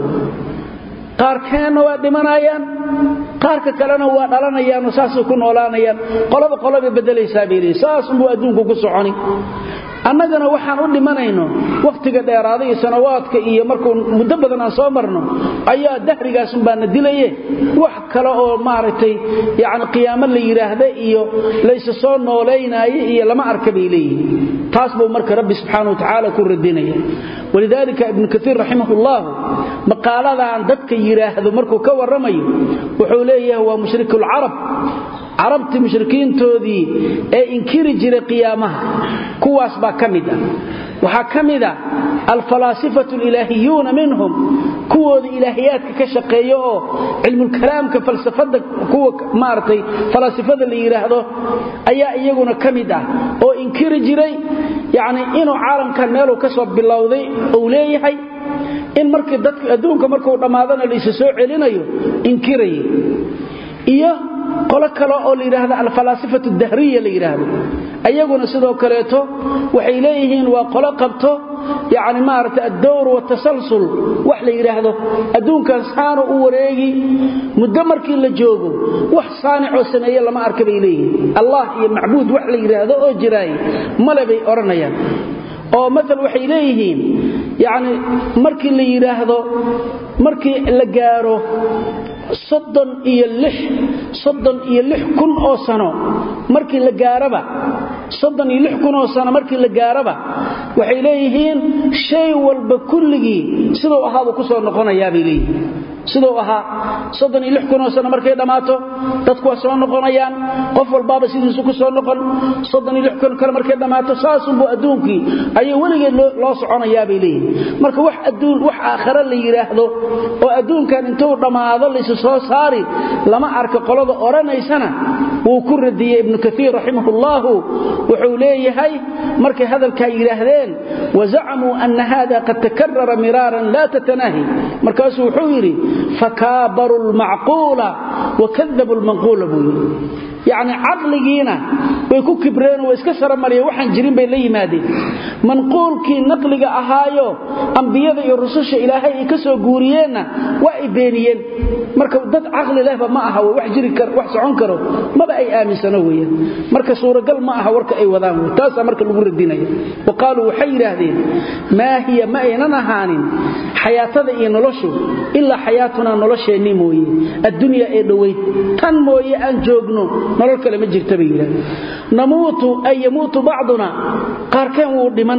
qaarkeena waa dhimanayaan qaarka kalena waa dhalanayaan oo saas ku noolaanayaan qolaba bedelaysaa beelay saas uu adduunku ku soconi annagana waxaan u dhimanayno waqtiga dheeraada iyo sanawaadka iyo markuu muddo badan aan soo marno ayaa dahrigaas baan dilaye wax kale oo maartay yaani qiyaamo la yiraahdo iyo laysa soo nooleynaayo iyo lama arkabay leeyihiin taas buu marka rabbi subhanahu wa ta'ala ku radinaya ولذلك ابن كثير رحمه الله مقالada aan dadka yiraahdo markuu ka waramayo wuxuu leeyahay waa mushrikul arab arabti mushrikiintoodii ee inkiri jiray qiyaamaha kuwaas baa kamida waxa kamida al-falasifatu al-ilahiyun minhum kuwooda ilaahiyaadka ka shaqeeyo oo cilmu kalaamka falsafada kuwa maartay falasifada la yiraahdo ayaa iyaguna kamida oo inkiri jiray yaani inuu caalamkan meel uu ka soo bilowday oo leeyahay in markii dadka adduunka markuu dhamaadana la isoo celinayo inkiray iyo qolo kale oo la yiraahdo al-falasifatu ad-dahriyya la yiraahdo ayaguna sidoo kaleeto waxay leeyihiin waa qolo qabto yaani maarta ad-dawr wa tasalsul wax la yiraahdo adduunkan saano u wareegi muddo markii la joogo wax saanic oo sameeyo lama arkay leeyihiin Allah iyo macbuud wax la yiraahdo oo jiray malabay oranayaan oo midal waxay leeyihiin yaani markii la yiraahdo markii la gaaro 36 kun oo sano markii la gaaraba 36 kun oo sano markii la gaaraba waxay leeyihiin shay walba kulligii sidoo ahaado ku soo noqonayaa bay leeyihiin sidoo ahaa 36 kun oo sano markay dhamaato dadku waa soo noqonayaan qof walba sidiisu ku soo noqon 36 kun kale markay dhamaato saasunbu adduunkii ayay waligeed loo soconayaa bay leeyihiin marka wax adduun wax aakhira la yiraahdo oo adduunkan intuu dhamaado la soo saari lama arka qolada oranaysana uu ku radiyay ibn kathir rahimahullah wuxuu leeyahay markay hadalka yiraahdeen wazaamu anna hada qad takarrara miraran la tatanahi markaas wuxuu yiri fakabaru al-ma'qula wa kadhabu al-manqula يعني عقلينا ويكون كبرين ويسكا سرمريا waxaan jirin bay la yimaadeen manqulki naqliga ahaayo anbiyada iyo rususha ilaahay ay ka soo guuriyeen waa ay beeniyeen marka dad aqli leh ma aha wax jiri kar wax socon karo maba ay aaminsano weeyaan marka suuragal ma aha warka ay wadaan taas marka lagu radinayo waqaalu waxay yiraahdeen ma hiya ma aynan ahaanin xayaatada iyo noloshu illa xayaatuna nolosheeni mooyee addunya ee dhaweyd tan mooyee aan joogno nolol kale ma jirta bay yiraahdeen namuutu ay yamuutu ba'duna qaarkan wuu dhiman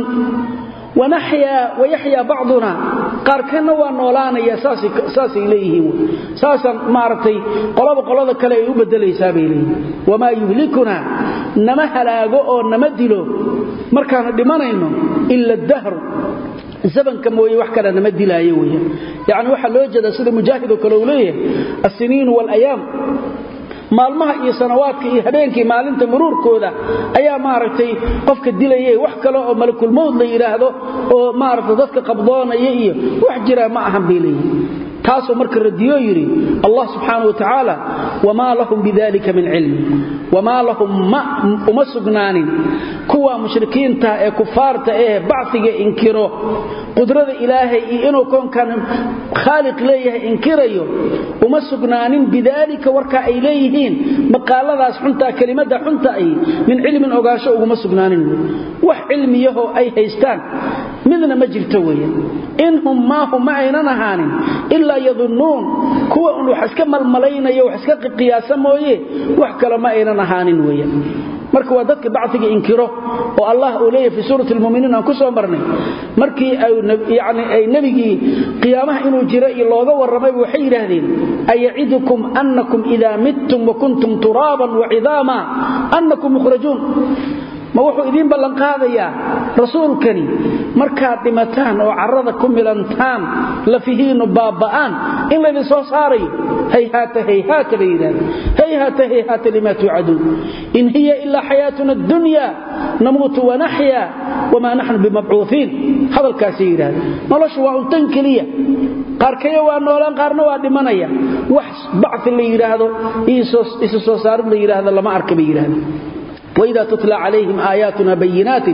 ونحيا ويحيا بعضنا قاركنا ونولانيا ساسي إليه ساسا مارتي قلب كلا يبدليسا بيليه وما يهلكنا نما هلاغو او نما ديلو markaan dhimanayno illa ad-dahr زمن كموي wax kala nama dilaayo weeye yaani waxa loo jeeda sida mujaahid oo kale uu leeyahay as-siniin wal ayam maalmaha iyo sanawaadka iyo habeenkii maalinta muruurkooda ayaa maaragtay qofka dilayay wax kale oo malakul mawd la yiraahdo oo maaragtay dadka qabdoonaya iyo wax jira ma ahan biilay taasoo marka radiyo yiri Allah subhanahu wa ta'ala wama lahum bidhalika min ilm wama lahum ma sugnaanin kuwa mushrikiinta ee kufaarta ee bacfiga inkiro qudrada ilaahay inuu koonkan khaliq leeyahay inkirayo uma sugnaanin bidhalika warka ay leeyihiin maqaaladaas xunta kelimada xunta ay min ilmin ogaasho ugu sugnaanin wax cilmiyaho ay haystaan midna ma jirto weeyaan inhum ma hum aynan ahaanin illa yadhunnun kuwa wax iska malmalaynayo wax iska qiyaasa mooyee wax kale ma aynan ahaanin weeyaan marka waa dadka bacdiga inkiro oo Allah uu leeyahay fi suurati al-mu'miniin aan ku soo marnay markii ay nabigi qiyaamaha inuu jiro iyo looga waramay waxay yiraahdeen aya'idukum annakum idha mittum wa kuntum turaban wa 'idama annakum mukhrajun ma wuxuu idin ballan qaadayaa rasuulkani markaad dhimataan oo carrada ku milantaan lafihiinu baaba'aan in la idin soo saaray hayhata leeydan hayhata lima tu'adun in hiya illa hayatuna ad-dunya namutu wa nahya wama nahnu bimab'uthin hadalkaasi yiraahdo noloshu waa untan kaliya qaarkay waa noolaan qaarna waa dhimanaya wax bacth la yiraahdo isu soo saarin la yiraahdo lama arka bay yiraahdo وإذا تتلى عليهم آياتنا بينات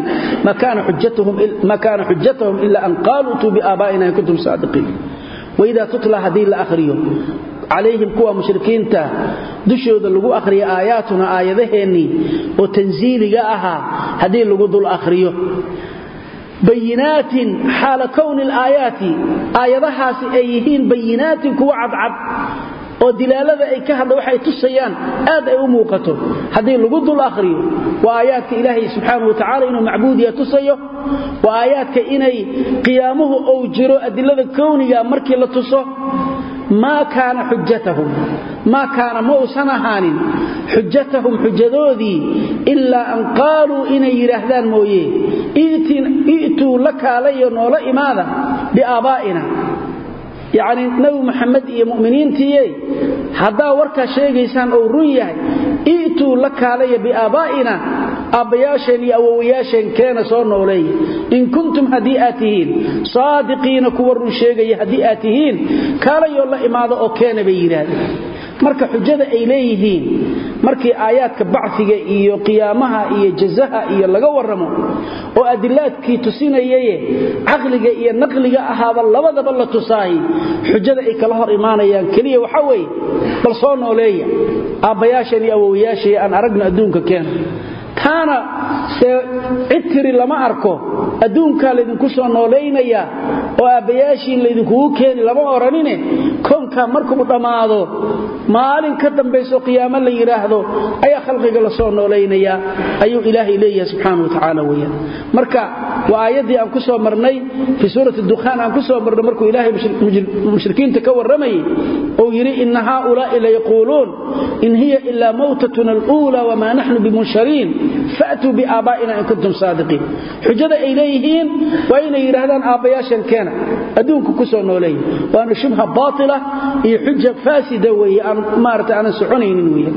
ما كان حجتهم إلا أن قالوا اتوا بآبائنا إن كنتم صادقين وإذا تتلى هذه الآخرين عليهم كوا مشركين تا دشود لغو أخري آياتنا آيذهني وتنزيل جاءها هذه لغو ذو الآخرين بينات حال كون الآيات آيذها سأيهين بينات كوا عضعض oo dilaalada ay ka hadla waxay tusayaan aad ay u muuqato hadii lagu dul akhriyo waa aayaadka Ilaahay subhanahu wa ta'ala inuu macbuudiya tusayo waa aayaadka inay qiyaamuhu oo jiro adilada kowniga markii la tuso ma kaana hujjatuhum ma kaana muusanahanin hujjatuhum hujjadoodi illa an qalu inay yiraahdaan mooyee iitu lakaalayo noola imaada bi aabaa'ina يعني نبي محمد يا مؤمنين تيي هذا وركا شيغيسان او رun yahay iitu lakaalaya bi aabaa'ina abayashani awiyashan kana soo noolay in kuntum hadiatihin saadiqiina kuwa run sheegay hadiatihin kaalayo la imaado oo keena bay yiraahdeen marka xujada ay leeyihiin markii aayaadka bacsiga iyo qiyaamaha iyo jazaha iyo laga waramo oo adilaadkii tusinayay aqliga iyo naqliga ahaaba labadaba la tusaay xujada ay kala hor imaanayaan kaliya waxa weey bal soo nooleeya aabayaashani awowyaashii aan aragna adduunka keena taana itri lama arko adduunka la idinku soo nooleynaya oo aabayaashiin la idinku keeni lama oranine koonka markuu dhamaado maalin ka dambayso qiyaamo la yiraahdo ayaa khalqiga la soo nooleynaya ayuu Ilaahay leeyahay subhanahu wa ta'ala weeyaan marka waa aayadii aan ku soo marnay fi suurati ad-dukhan aan ku soo marnay markuu Ilaahay mushrikiinta ka waramay oo yiri inna haa'ulaa'i la yaquluun in hiya illa mawtatuna al-ula wa ma nahnu bimunsharin fa'tu bi aabaa'ina in kuntum saadiqin xujada ay leeyihiin waa inay yiraahdaan aabayaashan keena adduunku ku soo nooleey waana shubha baatila iyo xujja faasida weeyaan maarta aan soconaynin weeyaan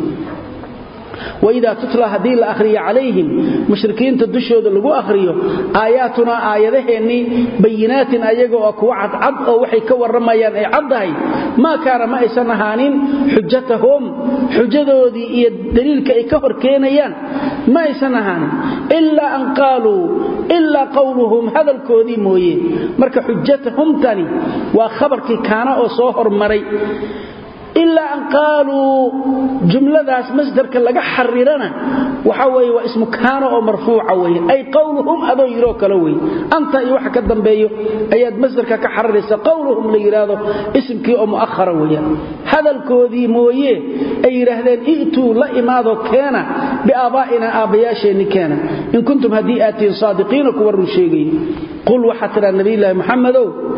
وإذا تتلى هذه الأخرية عليهم مشركين تدشود لغو أخريه آياتنا آياتهني بينات أيقوا أكوعد عد أو وحي كور رميان أي عدهي ما كان ما إسانهانين حجتهم حجدوا دي دليل كأي كفر كينيان ما إسانهانين إلا أن قالوا إلا قولهم هذا الكودي مويه مرك حجتهم تاني وخبرك كان أو صهر مري إلا أن قالوا جملة ذات مصدرك لغا حررنا وحوي واسم كان أو مرفوع وي أي قولهم أدو يروك لوي أنت يوحى كالدنبايو أياد مصدرك كحررس قولهم ليرادو اسمك أو مؤخر وي هذا الكودي مويه أي رهدين إئتوا لإماذو كان بآبائنا آبياشين كان إن كنتم هديئاتين صادقين كوروا الشيقين قل وحتى النبي الله محمد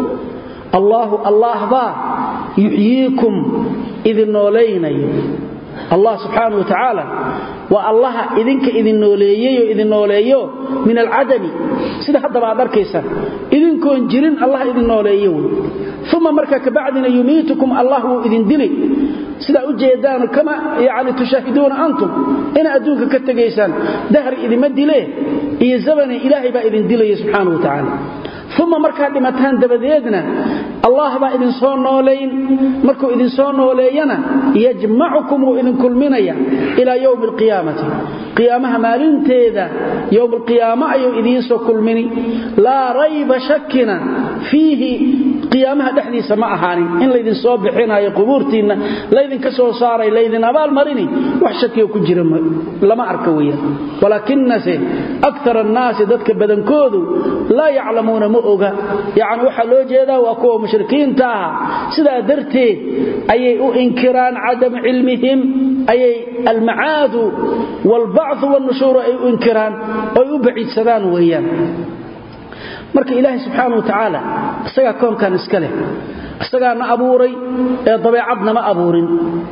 الله با يحييكم إذن نولينا الله سبحانه وتعالى والله إذن نوليو من العدم سيدا حتى بعد ذلك إذن كون جرين الله إذن نوليو ثم مركك بعدنا يميتكم الله إذن دلي سيدا أجيدان كما يعني تشاهدون أنتم إن أدونك كتغيسان دهر إذن مدي ليه إيه زمن إلهي با إذن دلي سبحانه وتعالى ثم marka dhimataan dabadeedna Allah ba idin soo nooleyn markuu idin soo nooleeyana yajma'ukum idin kulminaya ila yawm al-qiyamati qiyamaha maalinteeda yawm al-qiyama ayu idin soo kulmini la rayba shakkina fihi qiyamaha dhaxdiisa ma ahaanin in la idin soo bixinayo qubuurtiina la idin ka soo saaray la idin abaal marini wax shakiyo ku jira lama arka weeyaan walakinase akthar an-nas dadka badankoodu la ya'lamuuna oga yaani waxa loo jeedaa waa kuwa mushrikiinta sida darteed ayay u inkiraan adam ilmihim أي المعاد والبعث والنشور أي إنكران أي أبعد سدان ويان marka ilaahay subhanahu wa ta'ala isaga koonkan iska leh isaga na abuuray ee dabeecadna ma abuurin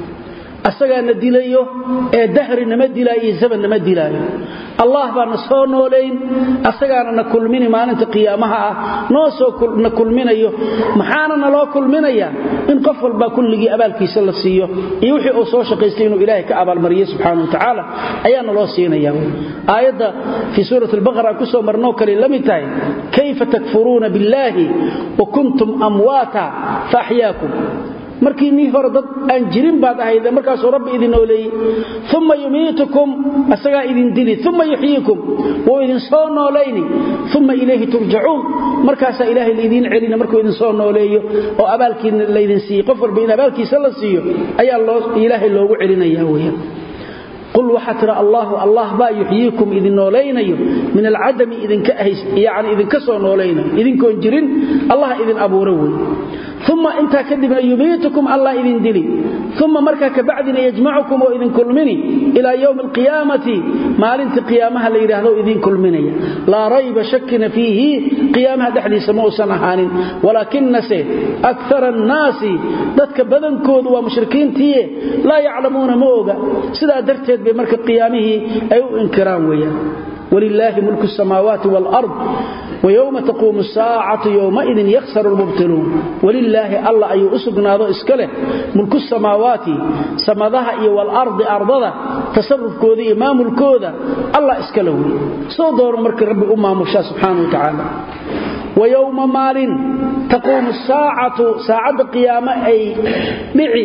isaga na dilayo ee dahrina ma dilaayo zamanna ma dilaayo Allah baa soo nooleyn isaga na kulmin maalinta qiyaamaha noo soo kulminayo maxaana naloo kulminaya in qof walba kulligi abaalkiisa la siiyo iyo wixii uu soo shaqaystay inuu ilaahay ka abaal mariyo subhanahu wa ta'ala ayaa naloo siinaya aayada fi suurati al-baqara ku soo marno kale lamitaay kayfa takfuruna billahi wa kuntum amwata fa ahyaakum markii hore dad aan jirin baad ahayd markaas rabbi idin nooleeyay thumma yumitukum asaga idin dili thumma yuhyikum wa idin soo nooleeyni thumma ilayhi turja'un markaas ilaahay idin celina markuu idin soo nooleeyo oo abaalkiin la idin siiyo qof walba in abaalkiisa la siiyo ayaa ilaahay loogu celinayaa weeyaan قل وحتر الله با يحييكم إذن نولينيو من العدم إذن كأهيس يعني إذن كسو نولينيو إذن كون جرين الله إذن أبو روي ثم انت كذب يميتكم الله إذن دلي ثم مركا كبعدنا يجمعكم وإذن كل مني إلى يوم القيامة ما لنت قيامها اللي يرهدوا إذن كل مني لا ريب شكنا فيه قيامها دحلي سمو سنحان ولكن نسي أكثر الناس ذاتك بدن كود ومشركين تيه لا يعلمون موغا سيدا درتد بمركب قيامه أي انكرام ويا ولله ملك السماوات والأرض ويوم تقوم الساعة يومئذ يخسر المبطلون ولله الله أي أسقنا ذو إسكاله ملك السماوات سمدها والأرض أرضها تصرف كودي إمام الكودة الله إسكاله صدور مركب رب أمام الشاء سبحانه وتعالى ويوم مال تقوم الساعة ساعة قيامة أي معي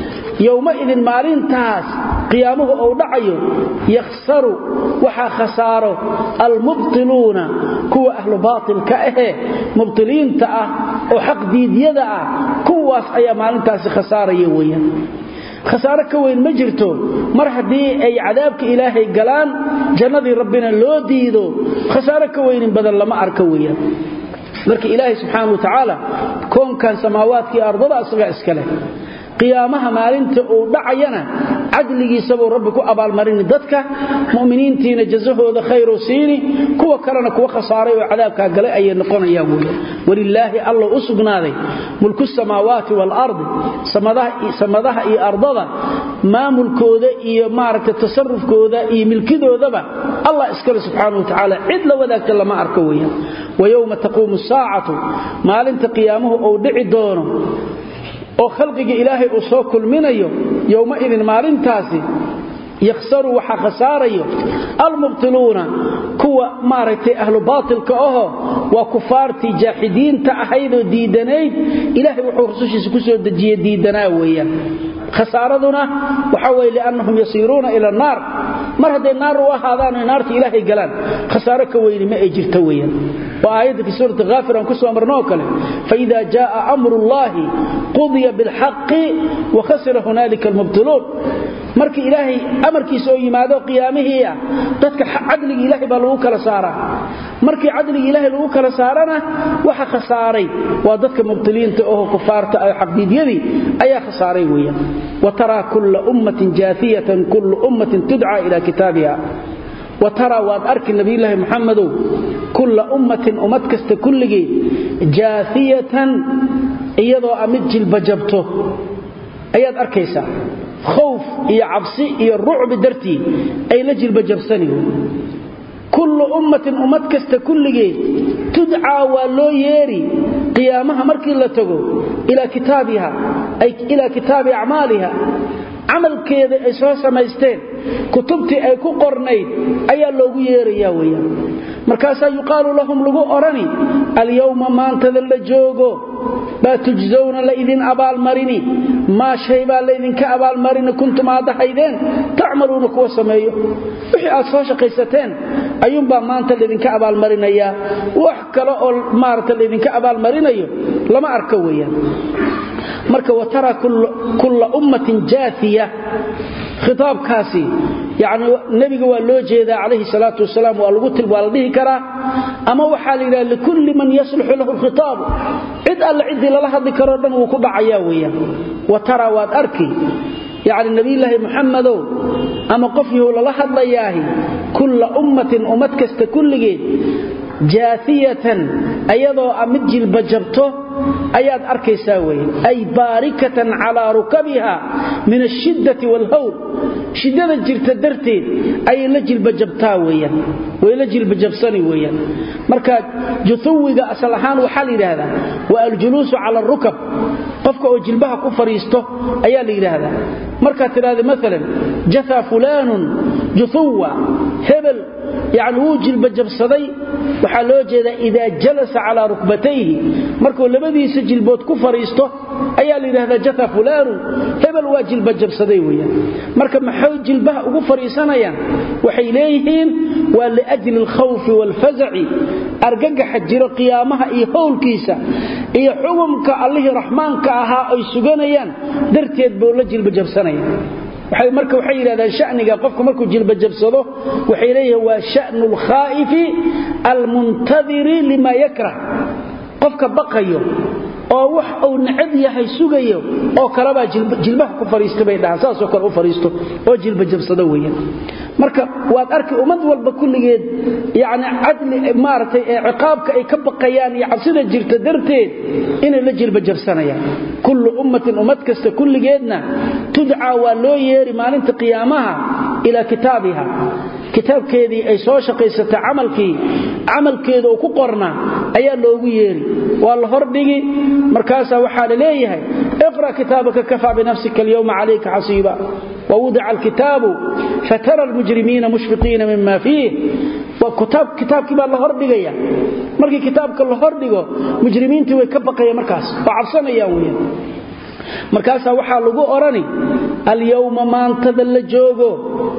يومئذ مالين تاس قيامه أو دعيه يخسر وحا خساره المبطلون كو أهل باطل كأه مبطلين تأه وحق ديد يدأه كواس أي مالين تاس خساره يويا خسارة كوين مجرته مرحب دي أي عذابك إلهي قلان جنة ربنا لو ديدو خسارة كوين بدل لما أركويا marka ilaahay subhanahu wa ta'ala koonkan samaawaadki ardada asaga iskale qiyaamaha maalinta uu dhacayana adligiisa buu rabbi ku abaal marin dadka muuminiintiina jazahooda khayr siini kuwa kalena kuwa khasaaray oo cadaabka galay ay noqonayaan walillahi allah usugnaaday mulku samaawaati wal ardi samadaha iyo ardada maamulkooda iyo maaragta tasarrufkooda iyo milkidoodaba allah iskale subhanahu wa ta'ala cid la wadaagta lama arko weeyaan ويوم تقوم الساعة ما لنت قيامه أو دعي دونه أو خلقك إلهي أصوكل منيه يومئذ ما لنتاسي يخسروا وحا خساريه المبطلون كوا مارتي أهل باطل كأهو وكفارتي جاحدين تأحيدوا ديدانيد إلهي وحورسوشي سكسوا دجيه ديداناويا خسارتنا وحوي لأنهم يصيرون إلى النار مرهد النار وهذان نار إلهي قلان خسارك وين ما أجرتويا وآيات في سورة غافر أنكسوا أمرناك فإذا جاء أمر الله قضي بالحق وخسر هنالك المبطلون markii ilaahay amarkiisa oo yimaado qiyaamihiya dadka cadliga ilaahay baa lagu kala saaraa markii cadliga ilaahay lagu kala saarana waxa khasaaray waa dadka mubtiliinta oo kufaarta ay xaqdiidiyadi ayaa khasaaray weeyaan wa tara kullu ummatin jathiyatan kullu ummatin tud'a ila kitabiha wa tara waad arki nabi ilaahay muhammadu kullu ummatin ummat kasta kulligi jathiyatan iyadoo amid jilbajabto ayaad arkaysaa خوف يا عبسي يا الرعب درتي أي لجل بجبسني كل أمة كست كل جي تدعى ولو يري قيامها مركي لا تجو إلى كتابها أي إلى كتاب أعمالها عمل كذا إساس ما يستين كتبتي أي كقرنين أي لو يري يا ويا مركاسا يقال لهم لغو أرني اليوم ما انتظر جوجو با تجزون لإذن أبال مريني ما شيء با لإذن كأبال مريني كنتم هذا حيدين تعملون كوا سمايو وحي أصفاش قيستين أيوم با ما انت لإذن كأبال مريني وحكا مارت لإذن كأبال مريني لما أركويا مركا وترى كل أمة جاثية خطاب كاسي يعني النبي قال له جيدا عليه الصلاة والسلام والغت الوالده كرا أما وحال إلى لكل من يصلح له الخطاب عد الله عد لله ذكر ربنا وكبع عياوية وترى واد أركي يعني النبي الله محمد أما قفيه لله الله كل أمة أمتكست كل جيد جاثية أيضا أمجل بجبته أياد أركي ساوي أي باركة على ركبها من الشدة والهول شدة جرت درتي أي لجل بجبتاويا ويلجل بجبساني ويا مركا جثوغ أصلحان وحالي هذا والجلوس على الركب قفك وجلبها كفريسته أيا لي هذا مركا ترى مثلا جثى فلان جثوة هبل يعني وجل بجبسدي waxa loo jeeda ida jalasa ala rukbatayhi markuu labadiisa jilbood ku fariisto ayaa la yiraahdaa jata fulaanu hebel waa jilba jabsaday weeyaan marka maxay jilbaha ugu fariisanayaan waxay leeyihiin waa li ajli al-khawf wal-faz'i argagaxa jiro qiyaamaha iyo howlkiisa iyo xukumka Allah rahmaanka ahaa ay suganayaan darteed buu la jilba jabsanayaan waxay marka waxay yiraahdaan sha'niga qofku markuu jilba jabsado waxay leeyahay waa sha'nul khaifi almuntadhiri lima yakrah qofka baqayo oo wax uu nacad yahay sugayo oo kala ba jilbaha ku fariistay bay dhaasas oo kala u fariisto oo jilba jabsado weeyaan marka waad arki ummad walba kulligeed yaani adli maartay ciqaabka ay ka baqayaan iyo cabsida jirta darteed inay la jilba jabsanayaan kullu ummatin ummad kasta kulligeedna tud'a wa loo yeeri maalinta qiyaamaha ila kitaabiha kitaabkeedii ay soo shaqaysata amalkeedu ku qorna ayaa loogu yeeri waa la hordhigi markaas waxa la leeyahay iqra kitaabaka kafa bi nafsika al-yawma alayka hasiba wa wud'a al-kitabu fatara al-mujrimina mushfiqina mimma fihi wa kitabki baa la hordhigaya markii kitaabka la hordhigo mujrimiintu way ka baqayaan markaas oo cabsanayaan weeyaan markaas waxa lagu orani al-yawma maantada la joogo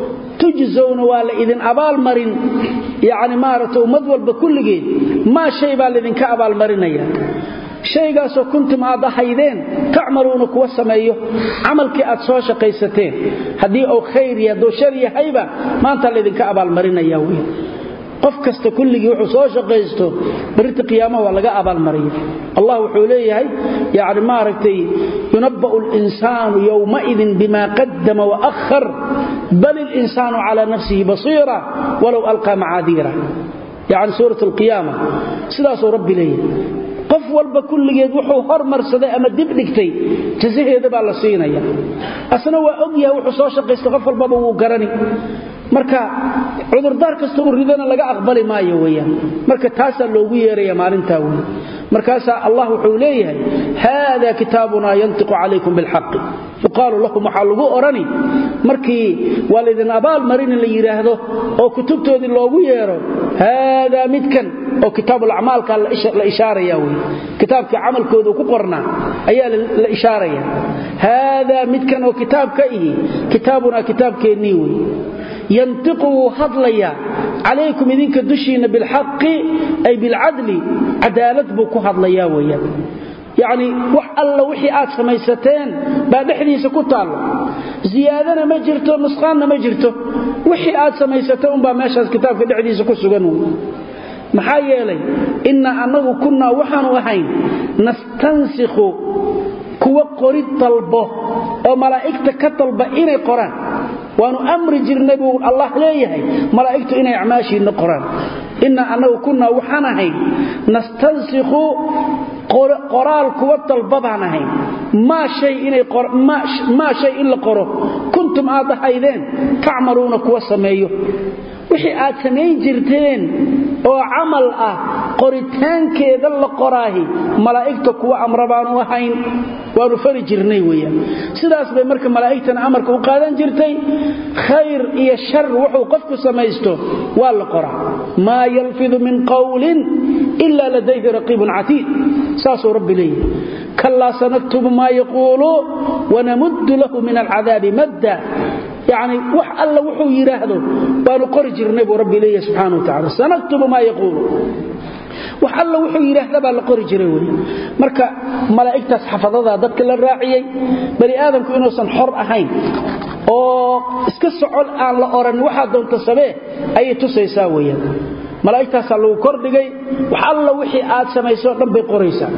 تجزون ولا إذن أبال مرين يعني مارتوا مدول بكلجين ما شيء بالذين كأبال مرينيا شيء قاسوا كنتم أضحيدين تعملون كوسا مايو عمل كأتصوش قيستين هدي أو خير يدو شري هيبة ما أنت الذين كأبال مرينيا وين قف كست كل يحصوش قيسته بريت قيامه ولا أبال مرين الله حوليه يعني مارتي ينبأ الإنسان يومئذ بما قدم وأخر بل الإنسان على نفسه بصيرة ولو ألقى معاذيره يعني سورة القيامة سلاس ربي ليه قف والبا كل جيد وحو هرمر سدا أما دبلكتي جزيه يدبع لصينيا أصلا وأقيا وحصوش قيستغف البابا وقرني marka cudur daar kasta uu ridana laga aqbali maayo weeyaan marka taas loogu yeeray maalinta weey markaas Allah wuxuu leeyahay hada kitabuna yantiqu alaykum bil haqq faqalu lahum halugu orani markii waalidin abaal marin la yiraahdo oo kutubtoodii loogu yeero hada midkan oo kitabul a'malka la ishaaraya weey kitabka amalkooda ku qorna ayaa la ishaaraya hada midkan oo kitabka kitabuna kitabkeeni weey ينطقوا هضليا عليكم إذنك دشين بالحق أي بالعدل عدالة بكو هضليا ويا يعني الله وحي سميستين بعد حديث كتال زيادة ما جرته نسخان ما جرته وحي سميستين بماشى كتاب في حديث كسجنون محايا لي إن أنه كنا وحن وحين نستنسخ كوا قريد طلبه أو ملائكة كطلبة إلى القرآن وأن أمر جرنبي الله ليه ملائكته إني أعماشي القرآن إن أنه كنا وحنهين نستنسخ قرال كوة البضعنهين ما شيء إلا قره كنتم آضحيدين تعملون كوة سميه وحي سمين جرتين وعمل qoritaankeeda la qoraahi malaa'ikta kuwa amrabaan wahayn waanu fari jirnay weeyaan sidaas bay marka malaa'iktan amarka u qaadan jirtay khayr iyo shar wuxuu qofku sameeysto waa la qoraa ma yalfidu min qawlin illa ladayhi raqibun atid saasu rabbi leeyahay kalla sanaktubu ma yaqulu wa namuddu lahu min al'adabi madda يعني وح الله وحو يراهدو بانو قري جرنay buu rabbi leeyahay subhanahu wa ta'ala sanaktubu ma yaqulu wax alla wuxuu yiraahdaa baa la qori jiray weey marka malaa'iktaas xafadada dadka la raaciyay bari aadamku inuusan xor ahayn oo iska socol aan la oran waxa doonto sabee ay tusaysaa weeyaan malaa'iktaas lagu kordhigay wax alla wixii aad sameeyso dhan bay qoraysaa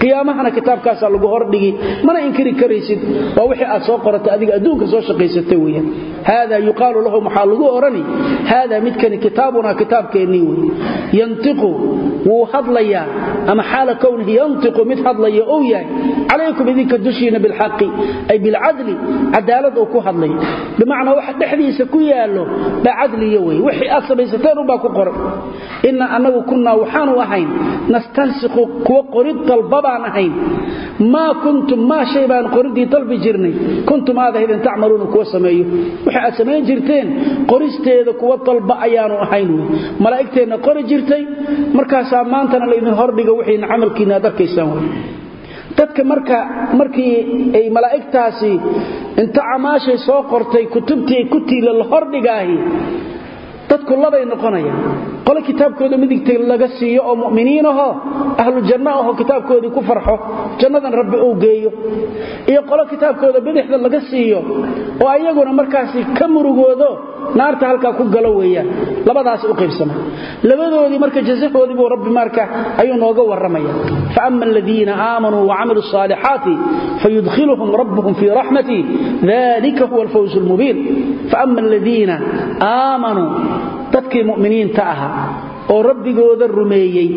qiyaamahana kitaabkaasa lagu hordhigi mana inkiri karaysid waa wixii aad soo qoratay adiga adduunka soo shaqaysatay weeyaan hada yuqaalu lahu maxaa lagu orani hada midkani kitaabuna kitaabkeennii wey yantiqu wuu hadlayaa ama xaala kownihi yantiqu mid hadlaya ou yahay calaykum idinka dushiina bilxaqi ay bilcadli cadaalad uu ku hadlay bimacnaa waxa dhexdiisa ku yaallo baa cadliya wey wixii aad samaysateen unbaa ku qoran inna annagu kunnaa waxaanu ahayn nastansikhu kuwa qorid dalbabaan ahayn maa kuntum maa shay baan qoridii dalbi jirnay kuntum aad ahaydin tacmaluuna kuwa sameeyo wixii aad samayn jirteen qoristeeda kuwa dalba ayaanu ahayn wey malaa'igteenna qori jirtay markaasaa maantana laydin hordhiga wixiina camalkiina aad arkaysaan wey dadka markii ay malaa'igtaasi inta camaashay soo qortay kutubtii ku tiila la hordhigaahi dadku labay noqonayaan qolo kitaabkooda midigta laga siiyo oo mu'miniin ah ahlu janna ah kitaabkoodii ku farxo jannadan rabbi uu geeyo iyo qolo kitaabkooda bidixda laga siiyo oo ayaguna markaasi ka murugoodo naarta halka ku galo weeyaan labadaas u qaybsama labadoodii marka jazahoodii buu rabbi marka ayuu nooga waramaya fa amma alladheena aamanu wa amilu salihati fayudkhiluhum rabbuhum fi rahmati dhalika huwa al-fawzul mubin fa amma alladheena aamanu dadkii mu'miniinta ahaa oo rabbigooda rumeeyay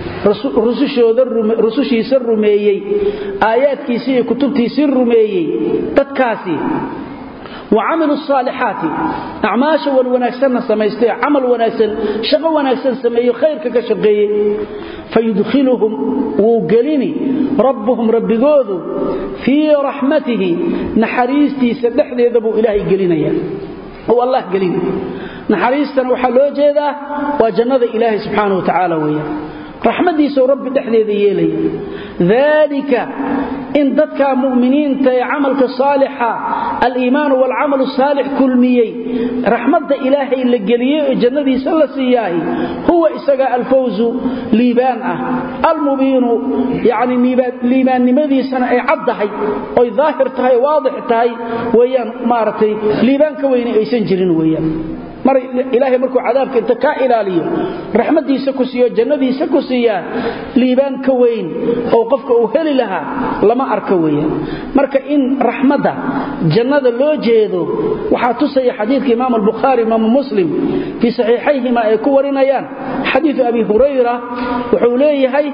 rusushiisa rumeeyay aayaadkiisa iyo kutubtiisa rumeeyay dadkaasi وعمل الصالحات أعماش والوناكسن سميستي عمل وناكسن شغل وناكسن سميه خير كشقيه فيدخلهم وقليني ربهم رب قوذو في رحمته نحريستي سبح لي ذبو إلهي قلينيا هو الله قليني نحريستنا وحلو جيدا وجنة إلهي سبحانه وتعالى ويا رحمتي سو رب دحديده يلي ذلك إن ذاتك مؤمنين تي عملك الصالحة الإيمان والعمل الصالح كل ميي رحمة إلهي اللي قليه جنة سلسياهي هو إساق الفوز ليبان المبين يعني ليبان نمذي سنة عبدهي أي ظاهر تهي واضح تهي ويان مارتي ليبان كوين أي سنجرين ويان mar ilaahay markuu cadaabka inta ka ilaaliyo raxmadiisa ku siiyo jannadiisa ku siiya liibaan ka weyn oo qofka uu heli lahaa lama arka weeyaan marka in raxmada jannada loo jeedo waxa tusay xadiidka Imam al-Bukhari Imam Muslim fi sahihayhima ay ku warinayaan xadiis Abi Hurayra wuxuu leeyahay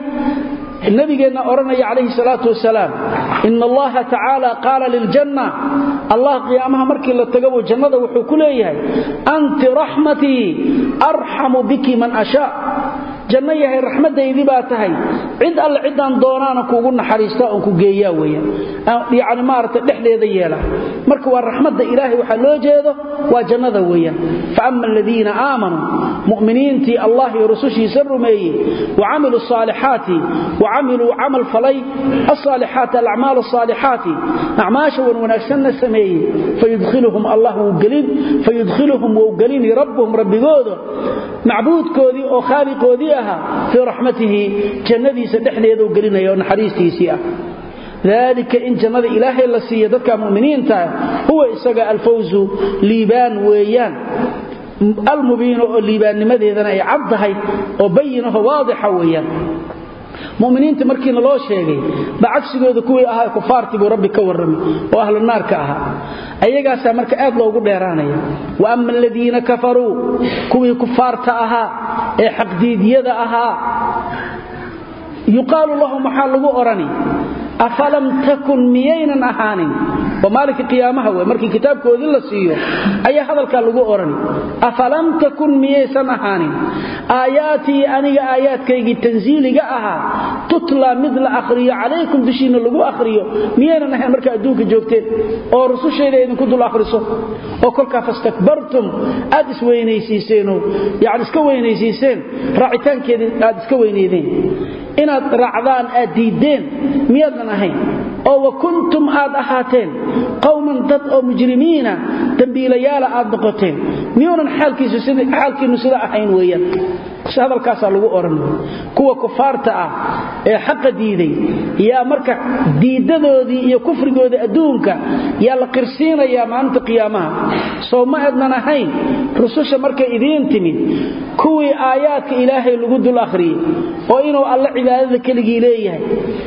نبينا أرنا عليه الصلاة والسلام إن الله تعالى قال للجنة الله قيامها مركي لتقوى الجنة وحكوليه أنت رحمتي أرحم بك من أشاء جنة هي رحمة يذي باتهي عد عن دونانك وقلنا حريستاء كجيا ويا يعني مارت دحلي ذيلا مركوا الرحمة إلهي وحلو جيده وجنة ويا فأما الذين آمنوا مؤمنين تي الله ورسوله سرمي وعملوا الصالحات وعملوا عمل فلي الصالحات الأعمال الصالحات أعماشا ونكسن السمي فيدخلهم الله وقلين فيدخلهم وقلين ربهم رب قوده معبود كودي أو خالق كوديها في رحمته جندي سدحنا يدو قلين يون حريستي سيئة ذلك إن جند إلهي الله سيدتك مؤمنين هو إساق الفوز ليبان ويان المبين ليبان لماذا إذن أي عبدهي وبينه واضحا ويان مؤمنين markii loo sheegay bacagsigooda kuwii ahaa kufaartii buu rabbi ka warramay oo ahlu naarka ahaa ayagaas marka aad loogu dheeraanaya wa amma alladina kafaru kuwii kufaarta ahaa ee xaqdiidiyada ahaa yuqaalu lahum halu orani afalam takun miyaynan ahaanin ومالك قيامها ومركي كتاب كودي لا سيو اي hadalka lagu orani afalam takun miyaysan ahaanin aayati aniga aayadkaygi tanziiliga aha tutla midla akhriyo alaykum dishina lagu akhriyo miyaynan ahaan marka adduunka joogteen oo rusushayda idinku dul akhriso oo kolka fastakbartum aad isweynaysiiseen yaani iska weynaysiiseen raacitaankeedii aad iska weyneedeen inaad raacdaan aad diideen miyaadan ahayn oo kuntum aad ahaateen qawman dad oo mujrimiina dambiilayaal aad noqoteen miyoonan xaalkiinu sida ahayn weeyaan hadalkaas lagu oran kuwa kufaarta ah ee xaq diiday yaa marka diidadoodii iyo kufrigoodii adduunka yaa la qirsiinaya maanta qiyaamaha soo ma adnan ahayn rususha markay idin timid kuwii aayaadka ilaahay lagu dul akhriyay oo inuu alla cibaadada kaliya leeyahay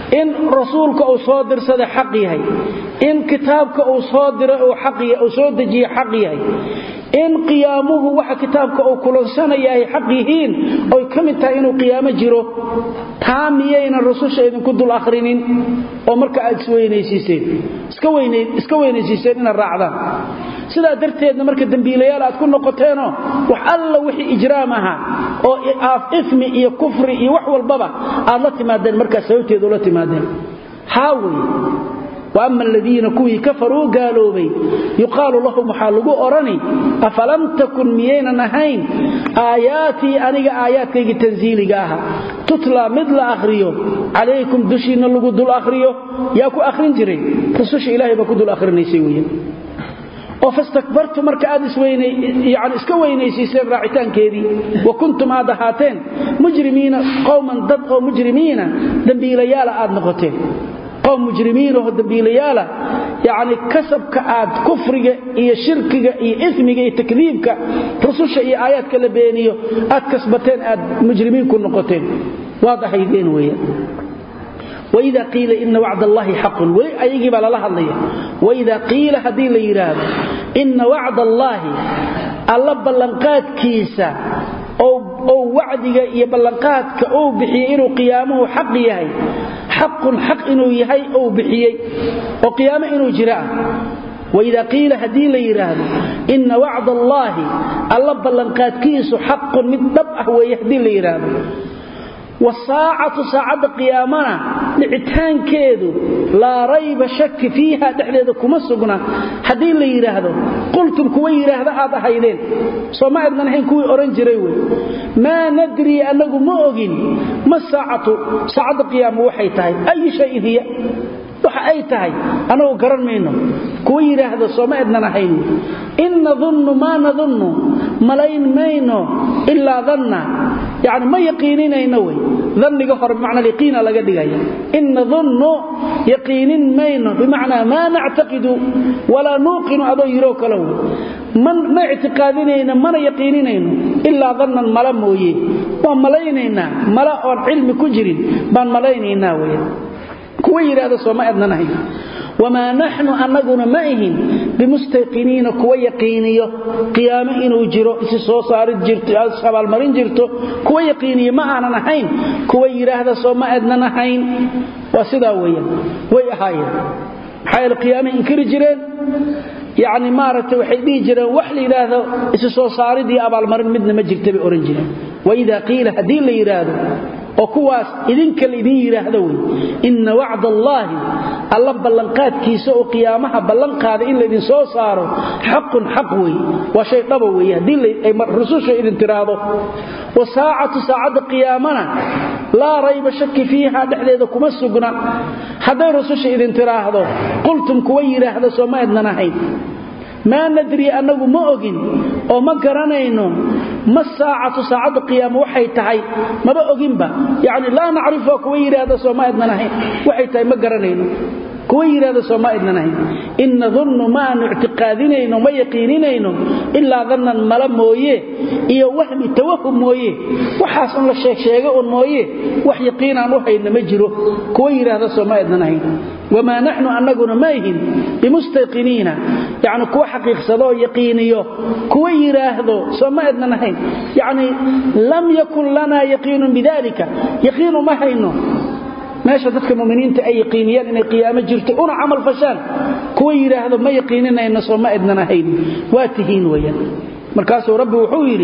in rasuulka uu soo dirsada xaq yahay in kitaabka uu soo diray uu xaq yahay uu soo dejiyay xaq yahay in qiyaamuhu waxa kitaabka uu kulansanayay xaq yihiin oo kamid tahay inuu qiyaamo jiro taamiyayna rasuusha idinku dul akhrinin oo marka aad isweynaysiiseen iska weynaysiiseen in raacdaan sida darteedna marka dambiilayaal aad ku noqoteeno wax alla wixii ijraam aha oo ismi iyo kufri iyo wax walbaba aad la timaadeen marka sababteedu la timaadeen haawi وأما الذين كوي كفروا قالوا بي يقال لهم حالقوا أراني أفلم تكن ميينا نهين آياتي أنيق آياتك تنزيلي قاها تطلع مثل أخريو عليكم دشين اللقود دول أخريو ياكو أخرين جري تسوش إلهي باكو دول أخرين يسيوين وفاستكبرتم مركاد يعني اسكوينيسيسين راعتان كيدي وكنتم هذا هاتين مجرمين قوما ضد أو مجرمين دنبيليال آد نغتين قوم مجرمين ودبيليالا يعني كسبك آد كفرك إيا شركك إيا إثمك إيا تكذيبك رسوش إيا آياتك لبينيو آد كسبتين آد مجرمين كن نقطين واضح يدين ويا وإذا قيل إن وعد الله حق ويجب على الله الله وإذا قيل هذه الإيراد إن وعد الله الله بلنقات كيسا أو وعدك إيا بلنقاتك أو بحيئين قيامه حق يهي حق إنه يهي أو بحيي وقيامة إنه جراء وإذا قيل هدي ليراد إن وعد الله الله بلنقات كيس حق من دبأه ويهدي ليراد والساعة ساعة قيامنا لعتان كيدو لا ريب شك فيها دحليدكم السقنا هدي ليراد قلتم كوي يراد هذا هيدين سوما ابن الحين كوي أورنج ريوي ما ندري أنه مؤغن ما الساعة ساعة قيامة وحيتها أي شيء هي وحيتها أنا وقرن منه كوي يراد سوما ابن الحين إن نظن ما نظن ملايين مينو إلا ظن يعني ما يقينين ينوي ظن قفر بمعنى اليقين لقد قايا إن نظن يقين مينو بمعنى ما نعتقد ولا نوقن أضو يروك له ما اعتقادين من يقينين إلا ظنا ملموي وملايين ملا علم كجرين بان ملايين ويا كوير هذا سوما ابننا هي وما نحن أنقنا معهم بمستيقنين كوي يقينيه قيامة إنه جرو إسسو صارت جرتو أصحاب المرين جرتو كوي يقينيه معنا نحين كوي هذا سوما أدنا نحين وسدا ويا حي القيامة إنكر جرين يعني مارت وحيدي جرين وحلي هذا إسسو صارت دي أبا المرين مدنا ما جرت بأورنجين وإذا قيل هدين ليرادو وكواس إذنك الذين يرهدون إن وعد الله الله بلنقات كيسو قيامها بلنقات إلا إذن سو صاروا حق حقوي وشيء طبوي هدين الرسوش إذن تراضوا وساعة ساعة قيامنا لا ريب شك فيها دحليدكم السقنا هذا الرسوش إذن تراضوا قلتم كوير هذا سوما إذن نحين ما ندري أنه مؤغن وما قرنينه ما الساعة ساعة قيام وحي تحي ما بأغن با يعني لا نعرفه كوير هذا سوما إذن نحين وحي تحي ما قرنينه كوير هذا سوما إذن نحين إن نظن ما نعتقادينينه ما يقينينه إلا ظنا ملمويه إيا وهم توهم مويه وحاسن للشيخ مويه وحي يقينا وحي نمجره كوير هذا سوما إذن نحين وما نحن أنقنا ماهن بمستيقنين يعني كو حقيق صدو يقينيو كو يراهدو سوما إذن نحين يعني لم يكن لنا يقين بذلك يقين ما هينو ماشي dadka muuminiinta ay yaqiiniyaan inay qiyaamo jirto una amal fashan kuwa yiraahdo ma yaqiinina soo ma idnana hayn waatihiin weeyaan markaas rabbi wuxuu yiri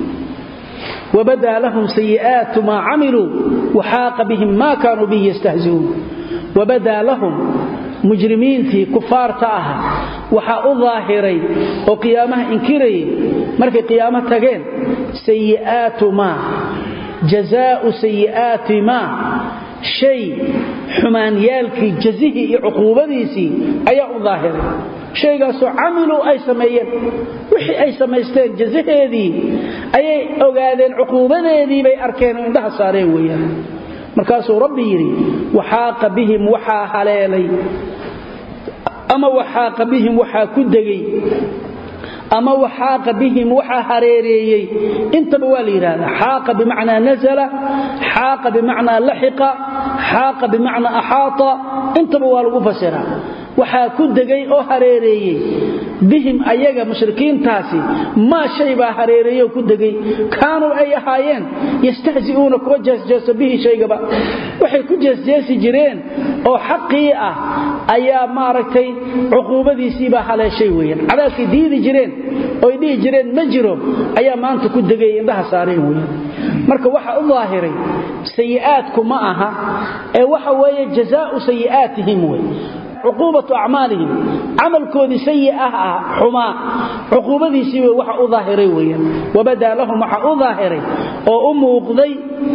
wabada lahum sayi'atu ma amilu wa haqa bihim ma kanu bihi yastahzi'un wabada lahum mujrimiinti kufaarta ah waxa u dhaahiray oo qiyaamaha inkiray markay qiyaamaha tageen sayi'atu ma jazaa'u sayi'ati ma شيء حمان يالكي جزيه عقوبتيسي ايا ظاهر شيء قاسو عملوا اي سميين وحي اي سميستين جزيهدي اي اوغادين عقوبتيدي باي اركين عندها سارين ويان markaas rabbi yiri waxaa bihim waxa haleelay ama waxaa bihim waxa ku dagay أما وحاق بهم وحا هريريي انت بوالي هذا حاق بمعنى نزل حاق بمعنى لحق حاق بمعنى أحاط انت بوالي فسرها waxaa ku degay oo hareereeyay bihim ayaga mushrikiin taasi ma shay ba hareereeyo ku degay kaanu ay ahaayeen yastahzi'una ku jeesjeeso bihi shaygaba waxay ku jeesjeesi jireen oo xaqii ah ayaa maaragtay uquubadiisii ba haleeshay weeyaan cadaabkii diidi jireen oo ay dhigi jireen ma jiro ayaa maanta ku degay indhaha saareen weeyaan marka waxa u dhaahiray sayi'aadku ma aha ee waxa weeye jazaa'u sayi'aatihim عقوبة أعمالهم عمل كودي سيئة حما عقوبة دي سيئة وحا أظاهري ويا وبدأ لهم وحا أظاهري وأمه قضي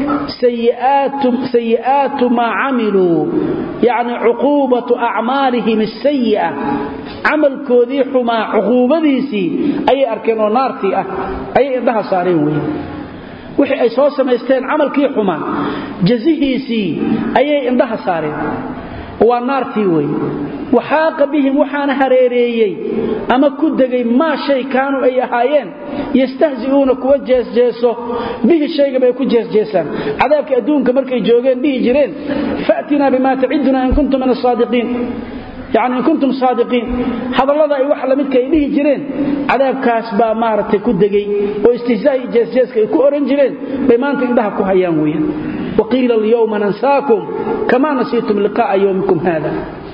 سيئات ما عملوا يعني عقوبة أعمالهم السيئة عمل كودي حما عقوبة دي سيئة أي أركنوا نارتي أي إنها صارين ويا وحي أي صوصة ما يستين عمل كي حما جزيه سيئة أي إنها صارين ونارتي وي وحاق بهم وحان هريريي أما كدغي ما شيء كانوا أي أحايين يستهزئون كوجيس جيسو به الشيء بي كوجيس جيسان عذابك أدونك مركي جوغين به جرين فأتنا بما تعدنا إن كنتم من الصادقين يعني إن كنتم صادقين هذا الله أي وحلا منك به جرين عذاب كاسبا مارتي كدغي واستهزائي جيس جيسك يكو أورن جرين بما أنت عندها كوهيان ويا وقيل اليوم ننساكم كما نسيتم لقاء يومكم هذا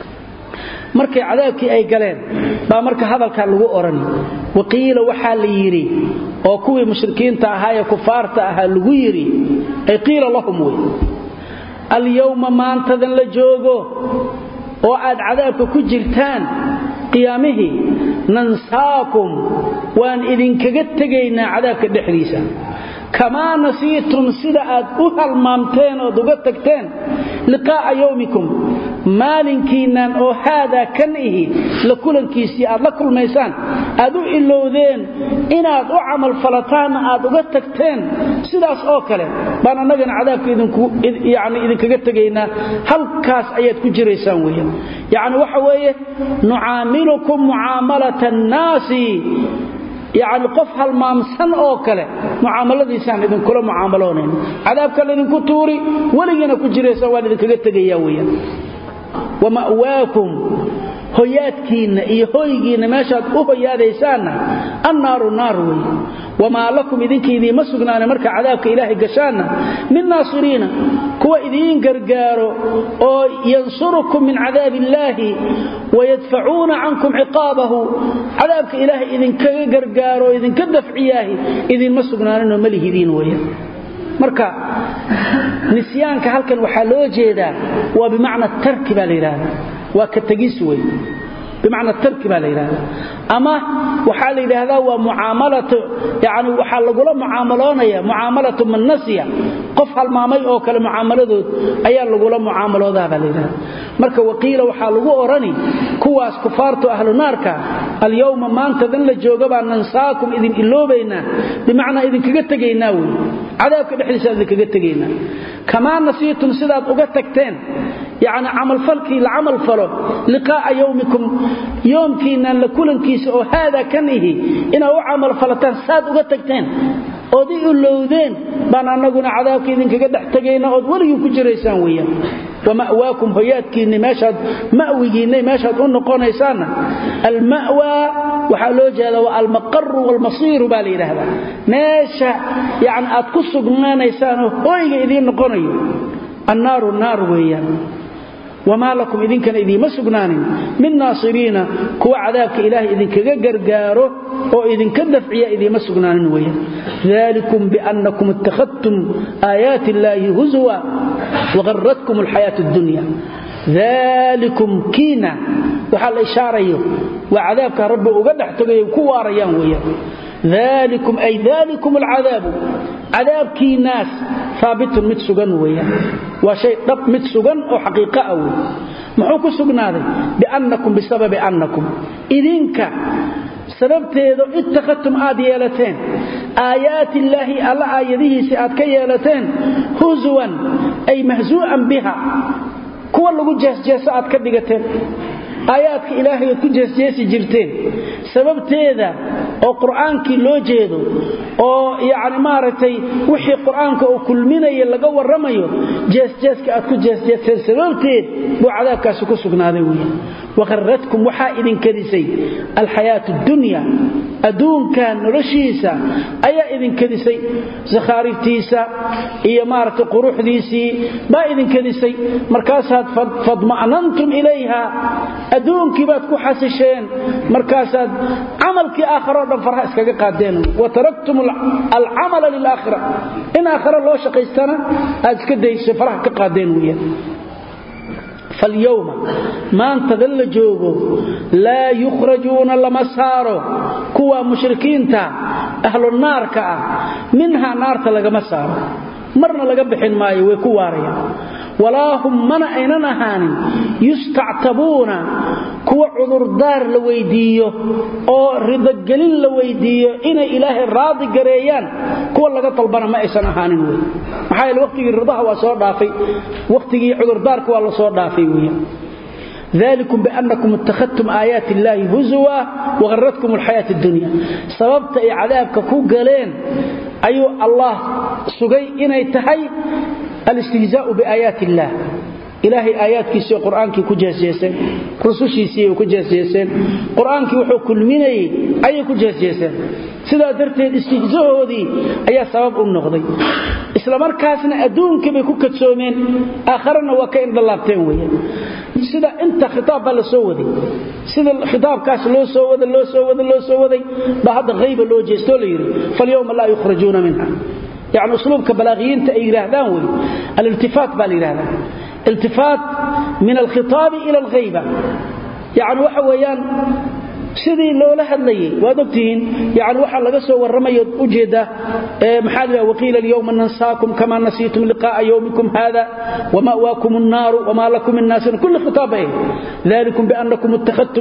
markay cadaabkii ay galeen baa marka hadalka lagu orani waqiila waxa la yiri oo kuwii mushrikiinta ahaa ee kufaarta ahaa lagu yiri ay qiila lahum way al-yawma maantadan la joogo oo aad cadaabka ku jirtaan qiyaamihi nansaakum waan idinkaga tagaynaa cadaabka dhexdiisa كما نسيتم سيدات أهلمامتين ودقتكتين لقاء يومكم مالنكينا أو هذا كنئه لكلنكيسي لكل ميسان أدو إلوذين إن أدو عمل فلطان أدقتكتين سيداس أوكالي بانا نغن عذابك يعني إذن كقتكينا هل كاس آيات كجريسان ويا يعني وحوية نعاملكم معاملة الناس يعني قف هالمامسن oo kale muaamaladiisan idin kula muaamaloonayn cadaabka idin ku tuuri waligina ku jireysa waa idin kaga tagayaa weeyaan wama'waakum hoyaadkiina iyo hoygiina meeshaad u hoyaadaysaana annaaru naar way wama lakum idinkiidii ma sugnaanay marka cadaabka ilaahay gashaana min naasiriina kuwa idin gargaaro oo yansurukum min cadaabillahi ويدفعون عنكم عقابه عذابك إلهي إذن كغرغارو إذن كدفعياه إذن ما سغنانو مليهدين ويا marka nisyaanka halkan waxa loo jeedaa waa bimaana tarki baa leeyahay waa ka tagis way bimaana tarki baa leeyahay ama waxa leeyahay waa muaamalatu yaani waxa lagu la muaamaloonaya muaamalatu man nasiya qof halmaamay oo kale muaamaladood ayaa lagu la muaamaloodaa baa leeyahay marka waqiila waxa lagu orani kuwaas kufaartu ahlu naarka al-yawma maantadan la jooga baan nansaakum idin iloobayna bimaana idin kaga tagaynaa way cadaabka dhexdiisa idin kaga tagaynaa kama nasiitum sidaad uga tagteen يعني عمل فلكي لعمل فلو لقاء يومكم يومكينا لكلنكيس أو هذا كنه إنه عمل فلتان ساد وقتكتين أضيء اللوذين بان أنقنا عذابك إذن كقد احتقينا أدولي كجريسان ويا ومأواكم هياتكين ماشد مأويين ماشد أنقون إيسانا المأوى وحلوجه هذا والمقر والمصير بالي هذا ماشا يعني أتكسق مانا إيسانه هوي إذن نقوني النار ويا وما لكم إذن كان إذن مسقنان من ناصرين كوا عذابك إلهي إذن كغرغاره أو إذن كدفعيا إذن مسقنان ويا ذلكم بأنكم اتخذتم آيات الله هزوا وغرتكم الحياة الدنيا ذلكم كينا وحال إشاريه وعذابك رب أغدح تغيب كوا ريان ويا ذلكم أي ذلكم العذاب عذاب كي ناس ثابت متسغن ويا وشيء رب متسغن أو حقيقة أو محوك سغناده بأنكم بسبب أنكم إذنك سببتيدو اتخذتم آديالتين آيات الله الله آياته سيئات كيالتين هزوا أي مهزوءا بها كوا لغو جيسات كدقتين آياتك إلهي كجيس جيسي جرتين سببتيدا oo quraanki loo jeedo oo yaani maaragtay wixii quraanka uu kulminayo laga waramayo jees-jeeska aad ku jees-jeeseen sababteed buu cadaabkaas ku sugnaaday weeyaan waqarratkum waxa idin kadisay alxayaatu dunya adduunka noloshiisa ayaa idin kadisay zakhariftiisa iyo maaragtay quruxdiisii baa idin kadisay markaasaad fadma'nantum ilayha adduunkii baad ku xasisheen markaasaad amalkii aakhiro dhan farha iskaga qaadeen wa taraktum al-amala lil-aakhirah in aakhiro loo shaqaystana aad iska daysay farha ka qaadeen weeyaan فاليوم ما انتظل جوغو لا يخرجون لمسارو كوا مشركين تا أهل النار كا منها نار تلقى مسار مرنا لقبحين ماي ويكواريا ولا هم من أيننا هاني يستعتبون كوا عذر دار لويديو أو رضقلين لويديو إن إله الراضي قريان كوا لقى طلبنا ما إيسان هاني وي محايا الوقت الرضا وصور دافي وقت عذر دار كوا الله صور دافي وي ذلكم بأنكم اتخذتم آيات الله هزوا وغرتكم الحياة الدنيا سببت عذابك كو قالين أيو الله سقي إني تحي الاستهزاء بآيات الله إلهي آيات كيسي قرآن كي كجاسيسين رسوشي سي كجاسيسين قرآن كي وحو كل مني أي كجاسيسين سيدا درتين استهزاء دي أي سبب النقضي إسلام مركاسنا أدون كبه كتسومين آخرنا وكأن دلابتين ويا سيدا انت خطاب بلا سودي سيدا الخطاب كاس لو سودي بهذا غيب لو جيستو ليري فاليوم لا يخرجون منها يعني أسلوبك بلاغيين تأيراهدان ولي الالتفات بالإراهدان التفات من الخطاب إلى الغيبة يعني وحويان sidii loola hadlayay waad ogtiin yaani waxa laga soo waramayo ujeeda maxaa waqiila al-yawma nansaakum kama nasiitum liqa'a yawmikum hada wama waakum an-nar wama lakum an-nas kullu khitabayn dhalikum bi annakum ittakhadtum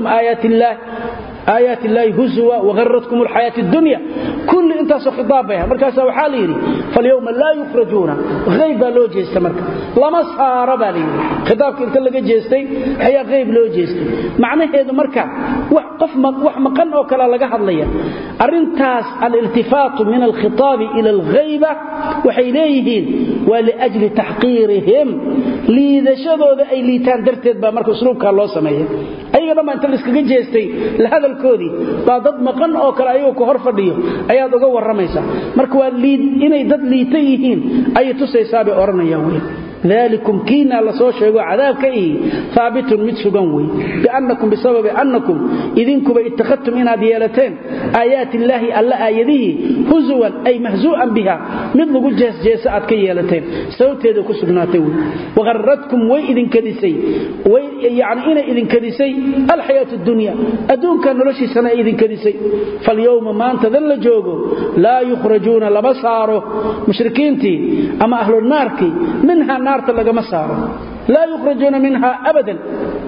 ayati Allah huzwa wa gharratkum al-hayat ad-dunya كل انت سو خطابها markaas waxa la yiri فاليوم لا يخرجون غيبا لو jeesta marka lama saara bali khitaabka inta laga jeestay ayaa غيب loo jeestay macnaheedu marka wax maqan oo kala laga hadlaya arintaas al-iltifat min al-khitab ila al-ghayba waxay leeyihiin waa li ajli tahqirihim liidashadooda ay liitaan darteed ba marka usluubka loo sameeyay ayaga ma inta iskaga jeestay la hadalkoodii baa dad maqan oo kala ayagu ku hor fadhiyo ayaad uga waramaysa marka waa liid inay dad liitay yihiin ay tusaysaa bay oranayaan way ذلكم كينا لسو شيغو عذابك ثابت متسغن وي بانكم بسبب انكم اذنكم اتخذتم ان ديالتين ايات الله الا ايده هزوا اي مهزوءا بها مثل جيسات كيالتين سوتيده كسغناتي وغرتكم وي اذن كديسي وي يعني ان اذن كديسي الحياه الدنيا ادون كان نلشي سنه اذن كديسي فاليوم ما انت ذل جوجو لا يخرجون لبصاروا مشركينتي اما اهل النار منها نار لغا مسارو لا يخرجون منها أبدا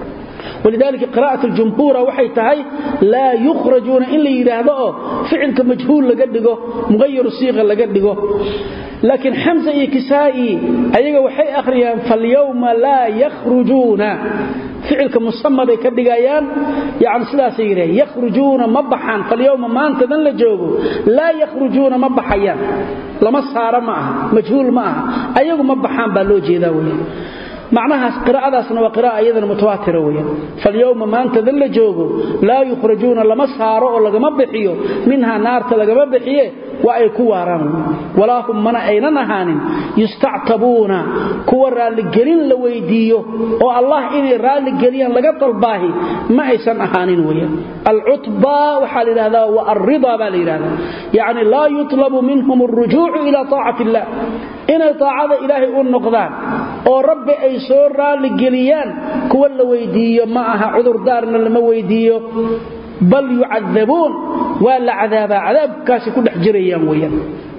ولذلك قراءة الجمهور وحي تهي لا يخرجون إلا يراهدو فعل كمجهول لغا دغو مغير الصيغه لغا دغو لكن حمزة كسائي أيها وحي أخريان فاليوم لا يخرجون فعل كمسمى بكدغايان يعني سلاسه يري يخرجون مبحان فاليوم ما انت دن لجوغو لا يخرجون مبحيان لما صار معها مجهول معها ايغو مبحان با لو جيدا وي معناها قراءه وقراءه ايضا متواتره وي فاليوم ما انت دن لجوغو لا يخرجون لما صار او لغما بخيو منها نار لغما بخيه وأي كواران ولا هم من أين نهان يستعتبون كوارا لقلين لويديو والله إني رالي قليان لقط الباهي ما يسن أهانين ويا العطبة وحال هذا والرضا بالي هذا يعني لا يطلب منهم الرجوع إلى طاعة الله إن طاعة إلهي النقضان ورب أي سور رالي قليان كوار لويديو معها عذر دارنا لمويديو بل يعذبون ولا عذاب كاسي كل حجريان ويا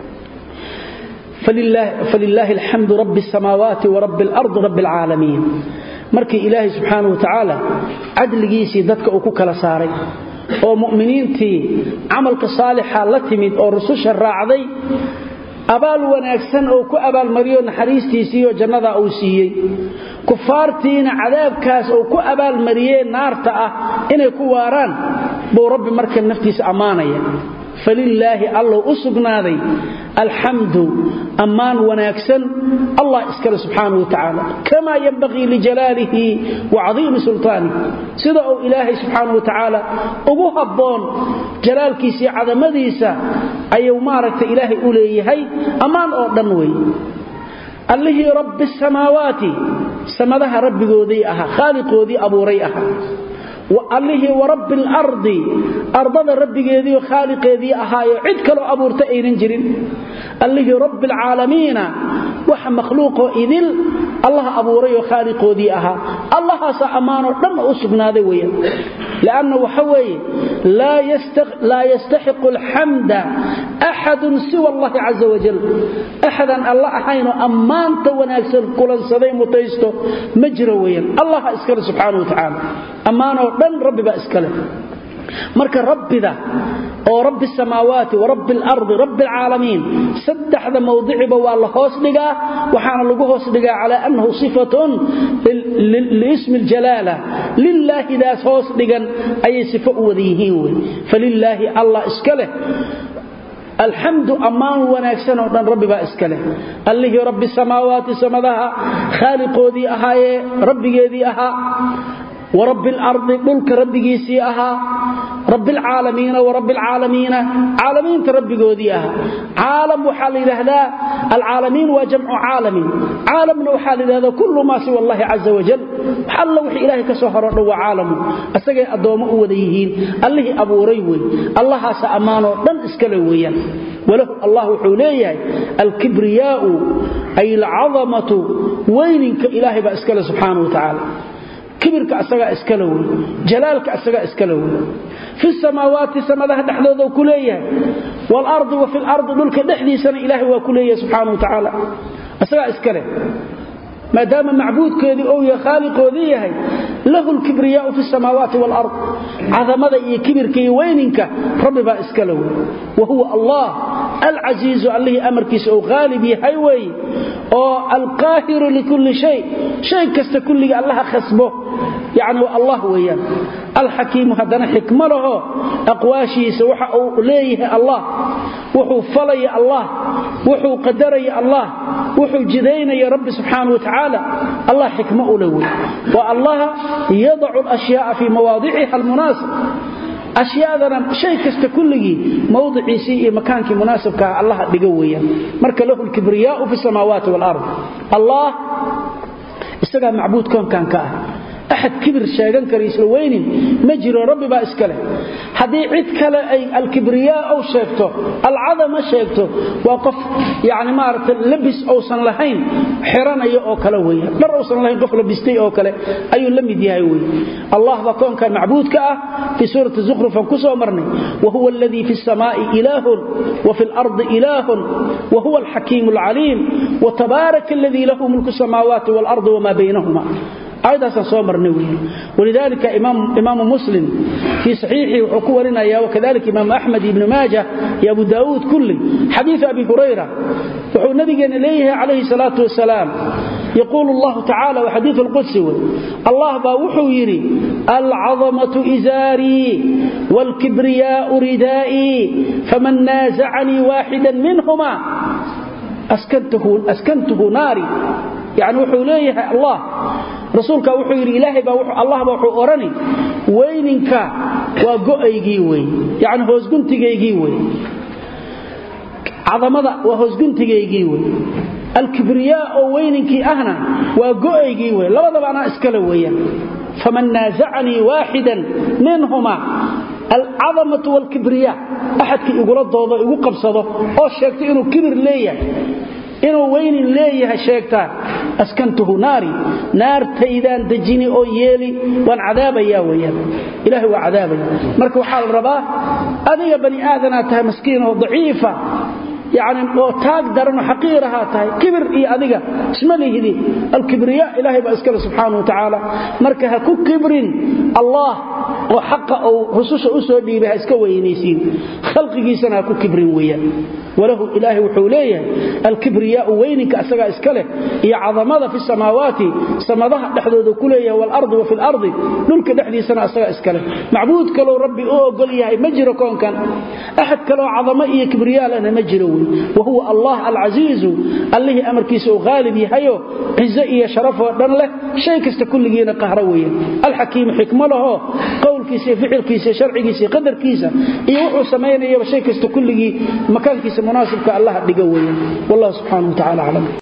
فلله الحمد رب السماوات ورب الأرض رب العالمين مركي إلهي سبحانه وتعالى عدلgiisii dadka uu ku kala saaray oo mu'miniintii amalka saalixa la timid oo rususha raacday abaal wanaagsan oo ku abaal mariyo naxariistiisii oo jannada uu siiyay kufaartiina cadaabkaas oo ku abaal mariyay naarta ah inay ku waaraan buu rabbi markan naftiisa amaanaya falillaahi allah usugnaaday alhamdu amaan wanaagsan allah iskale subhanahu wa ta'ala kama yanbaghi li jalalihi wa 'azim sultani sida oo ilaahay subhanahu wa ta'ala ugu haboon jalaalkiisa iyo cadamadiisa ayuu maaragtay ilaahay u leeyahay amaan oo dhan way allahi rabbis samawati samadaha rabbigoodii aha khaliqoodii abuuray aha والله ورب الأرض أرضنا ربيgeedii oo khaliqeedii ahaayo cid kale abuurta aynan jirin الله رب العالمين wax makhluuqo idil Allah abuuray oo khaliqoodii aha Allah sa amaano dhan u sugnaaday weeyaan laana waxa weeye la yastahiq الحمد أحد سوى الله عز وجل أحدا الله أحينه أمانته وناكسر كلان سدي متيستو مجرى ويان الله إسكاله سبحانه وتعالى أمانه دن ربي با إسكاله marka rabbida oo rabbi samaawaati wa rabbil ardi rabbil alamin saddexda mawduuciba waa la hoos dhigaa waxaana lagu hoos dhigaa ala annahu sifatun liism aljalala lillahi daas hoos dhigan ay sifo u wadihiin way falillahi allah iskale الحمد أمان ونكسن ودن ربي با اسكله الله رب السماوات سمدها خالقودي اهاي ربيgeedii aha ورب الأرض ملك ربيgiisii aha رب العالمين ورب العالمين عالمين ربيgoodii aha عالم waxa la yiraahdaa العالمين وجمع عالم عالمنا waxa la yiraahdaa kullu ma si wallahi azza wajal xalla wixii ilaahay ka soo haro dhaw caalam asagay adoomo u wada yihiin allahi abuuray way allaha sa amaano dhan iska leeyaan walahu allah wuxuu leeyahay al-kibriyaa ay al-'azamatu wayninka ilaahay ba iska le subhanahu wa ta'ala كبرك أسجى إسكالوي جلالك أسجى إسكالوي في السماوات سمدها دحدود وكلية والأرض وفي الأرض ملك دحدي سنة إلهي وكلية سبحانه وتعالى أسجى إسكاله ما دام معبود كذي أو يا خالق وذيه له الكبرياء في السماوات والأرض عظمة كبر كي وينك ربي با إسكالوي وهو الله العزيز عليه أمر كيس أو غالبي هايوي أو القاهر لكل شيء كست كل الله خصبه يعني الله وياه الحكيم هذا حكمه له أقواشي سوحا إليه الله وحو فلي الله وحو قدري الله وحو جدين يا رب سبحانه وتعالى الله حكمه له والله يضع الأشياء في مواضعها المناسب أشياء ذا شيء كست كله موضعي سي مكانك مناسب الله بقويا مرك له الكبرياء في السماوات والأرض الله استقى معبود كان كاه أحد كبر شاغان كريس وين مجرى ربي با اسكله hadii cid kale ay al-kibriya aw sheegto al-'azama sheegto waqaf yaani maarta labis oo san lahayn xiranayo oo kale weeyaan mar oo san lahayn qof labistay oo kale ayuu la mid yahay weey allah ba koonka macbuudka ah fi suurati zukhruf ku soo marnay wa huwa alladhi fi as-samaa'i ilaahun wa fi al-ardi ilaahun wa huwa al-hakim al-'alim wa tabaaraka alladhi lahu mulku as-samawati wal-ardi wa ma baynahuma أيضا صومرني ولذلك إمام مسلم في صحيحه وحكورنا وكذلك إمام أحمد بن ماجه يا أبو داود كله حديث أبي هريرة وحو نبي إليه عليه الصلاة والسلام يقول الله تعالى وحديث القدس الله باوحو يري العظمة إزاري والكبرياء ردائي فمن نازعني واحدا منهما أسكنته ناري يعني وحو ليه الله رسولك وحو يري إلهي الله وحو أراني وينك وقائيجي وي يعني هوزقنتيجي وي عظمة وهوزقنتيجي وي الكبرياء وينك أهنا وقائيجي وي لا بد أنا إسكالويا فمن نازعني واحدا منهما العظمة والكبرياء أحد يقول الضوضاء يقول قبصده أو شاكت إنه كبر ليه إنه وين ليه شاكتا أسكنته ناري نار تيدان دجيني أو يلي وان عذابا يا ويا إلهي وعذابا مركو حال الرباه أذي بني آذناتها مسكينة ضعيفة يعني تقدر انه حقيرها تاي كبر اي اديغا اسمله دي الكبرياء الهي باسكله سبحانه وتعالى مركها كبر الله oo xaqa oo rususha u soo dhiibay iska weynaysiin khalqigiisana ku kibrin weeyaan walahu ilaahi wuxuu leeyahay al-kibriya weyninka asaga iska leh iyo cadamada fi samaawaati samadaha dhaxdooda ku leeyahay wal ardi wa fil ardi dhulka dhaxdiisana asaga iska leh macbuud kale rabbi oo ogol yahay ma jiro koonkan ahad kale oo cadama iyo kibriya lana ma jiro wa huwa allah al-aziz alladhi amarkiisa oo ghalib yahayo izza iyo sharaf oo dhan leh shay kasta kulligiina qahra weeyaan al-hakim hikmadahu qowlkiisa ficilkiisa sharcigiisa qadarkiisa iyo wuxuu sameeyay shay kasta kulligii makaankiisa مناسبك الله دغه وين والله سبحانه وتعالى اعلم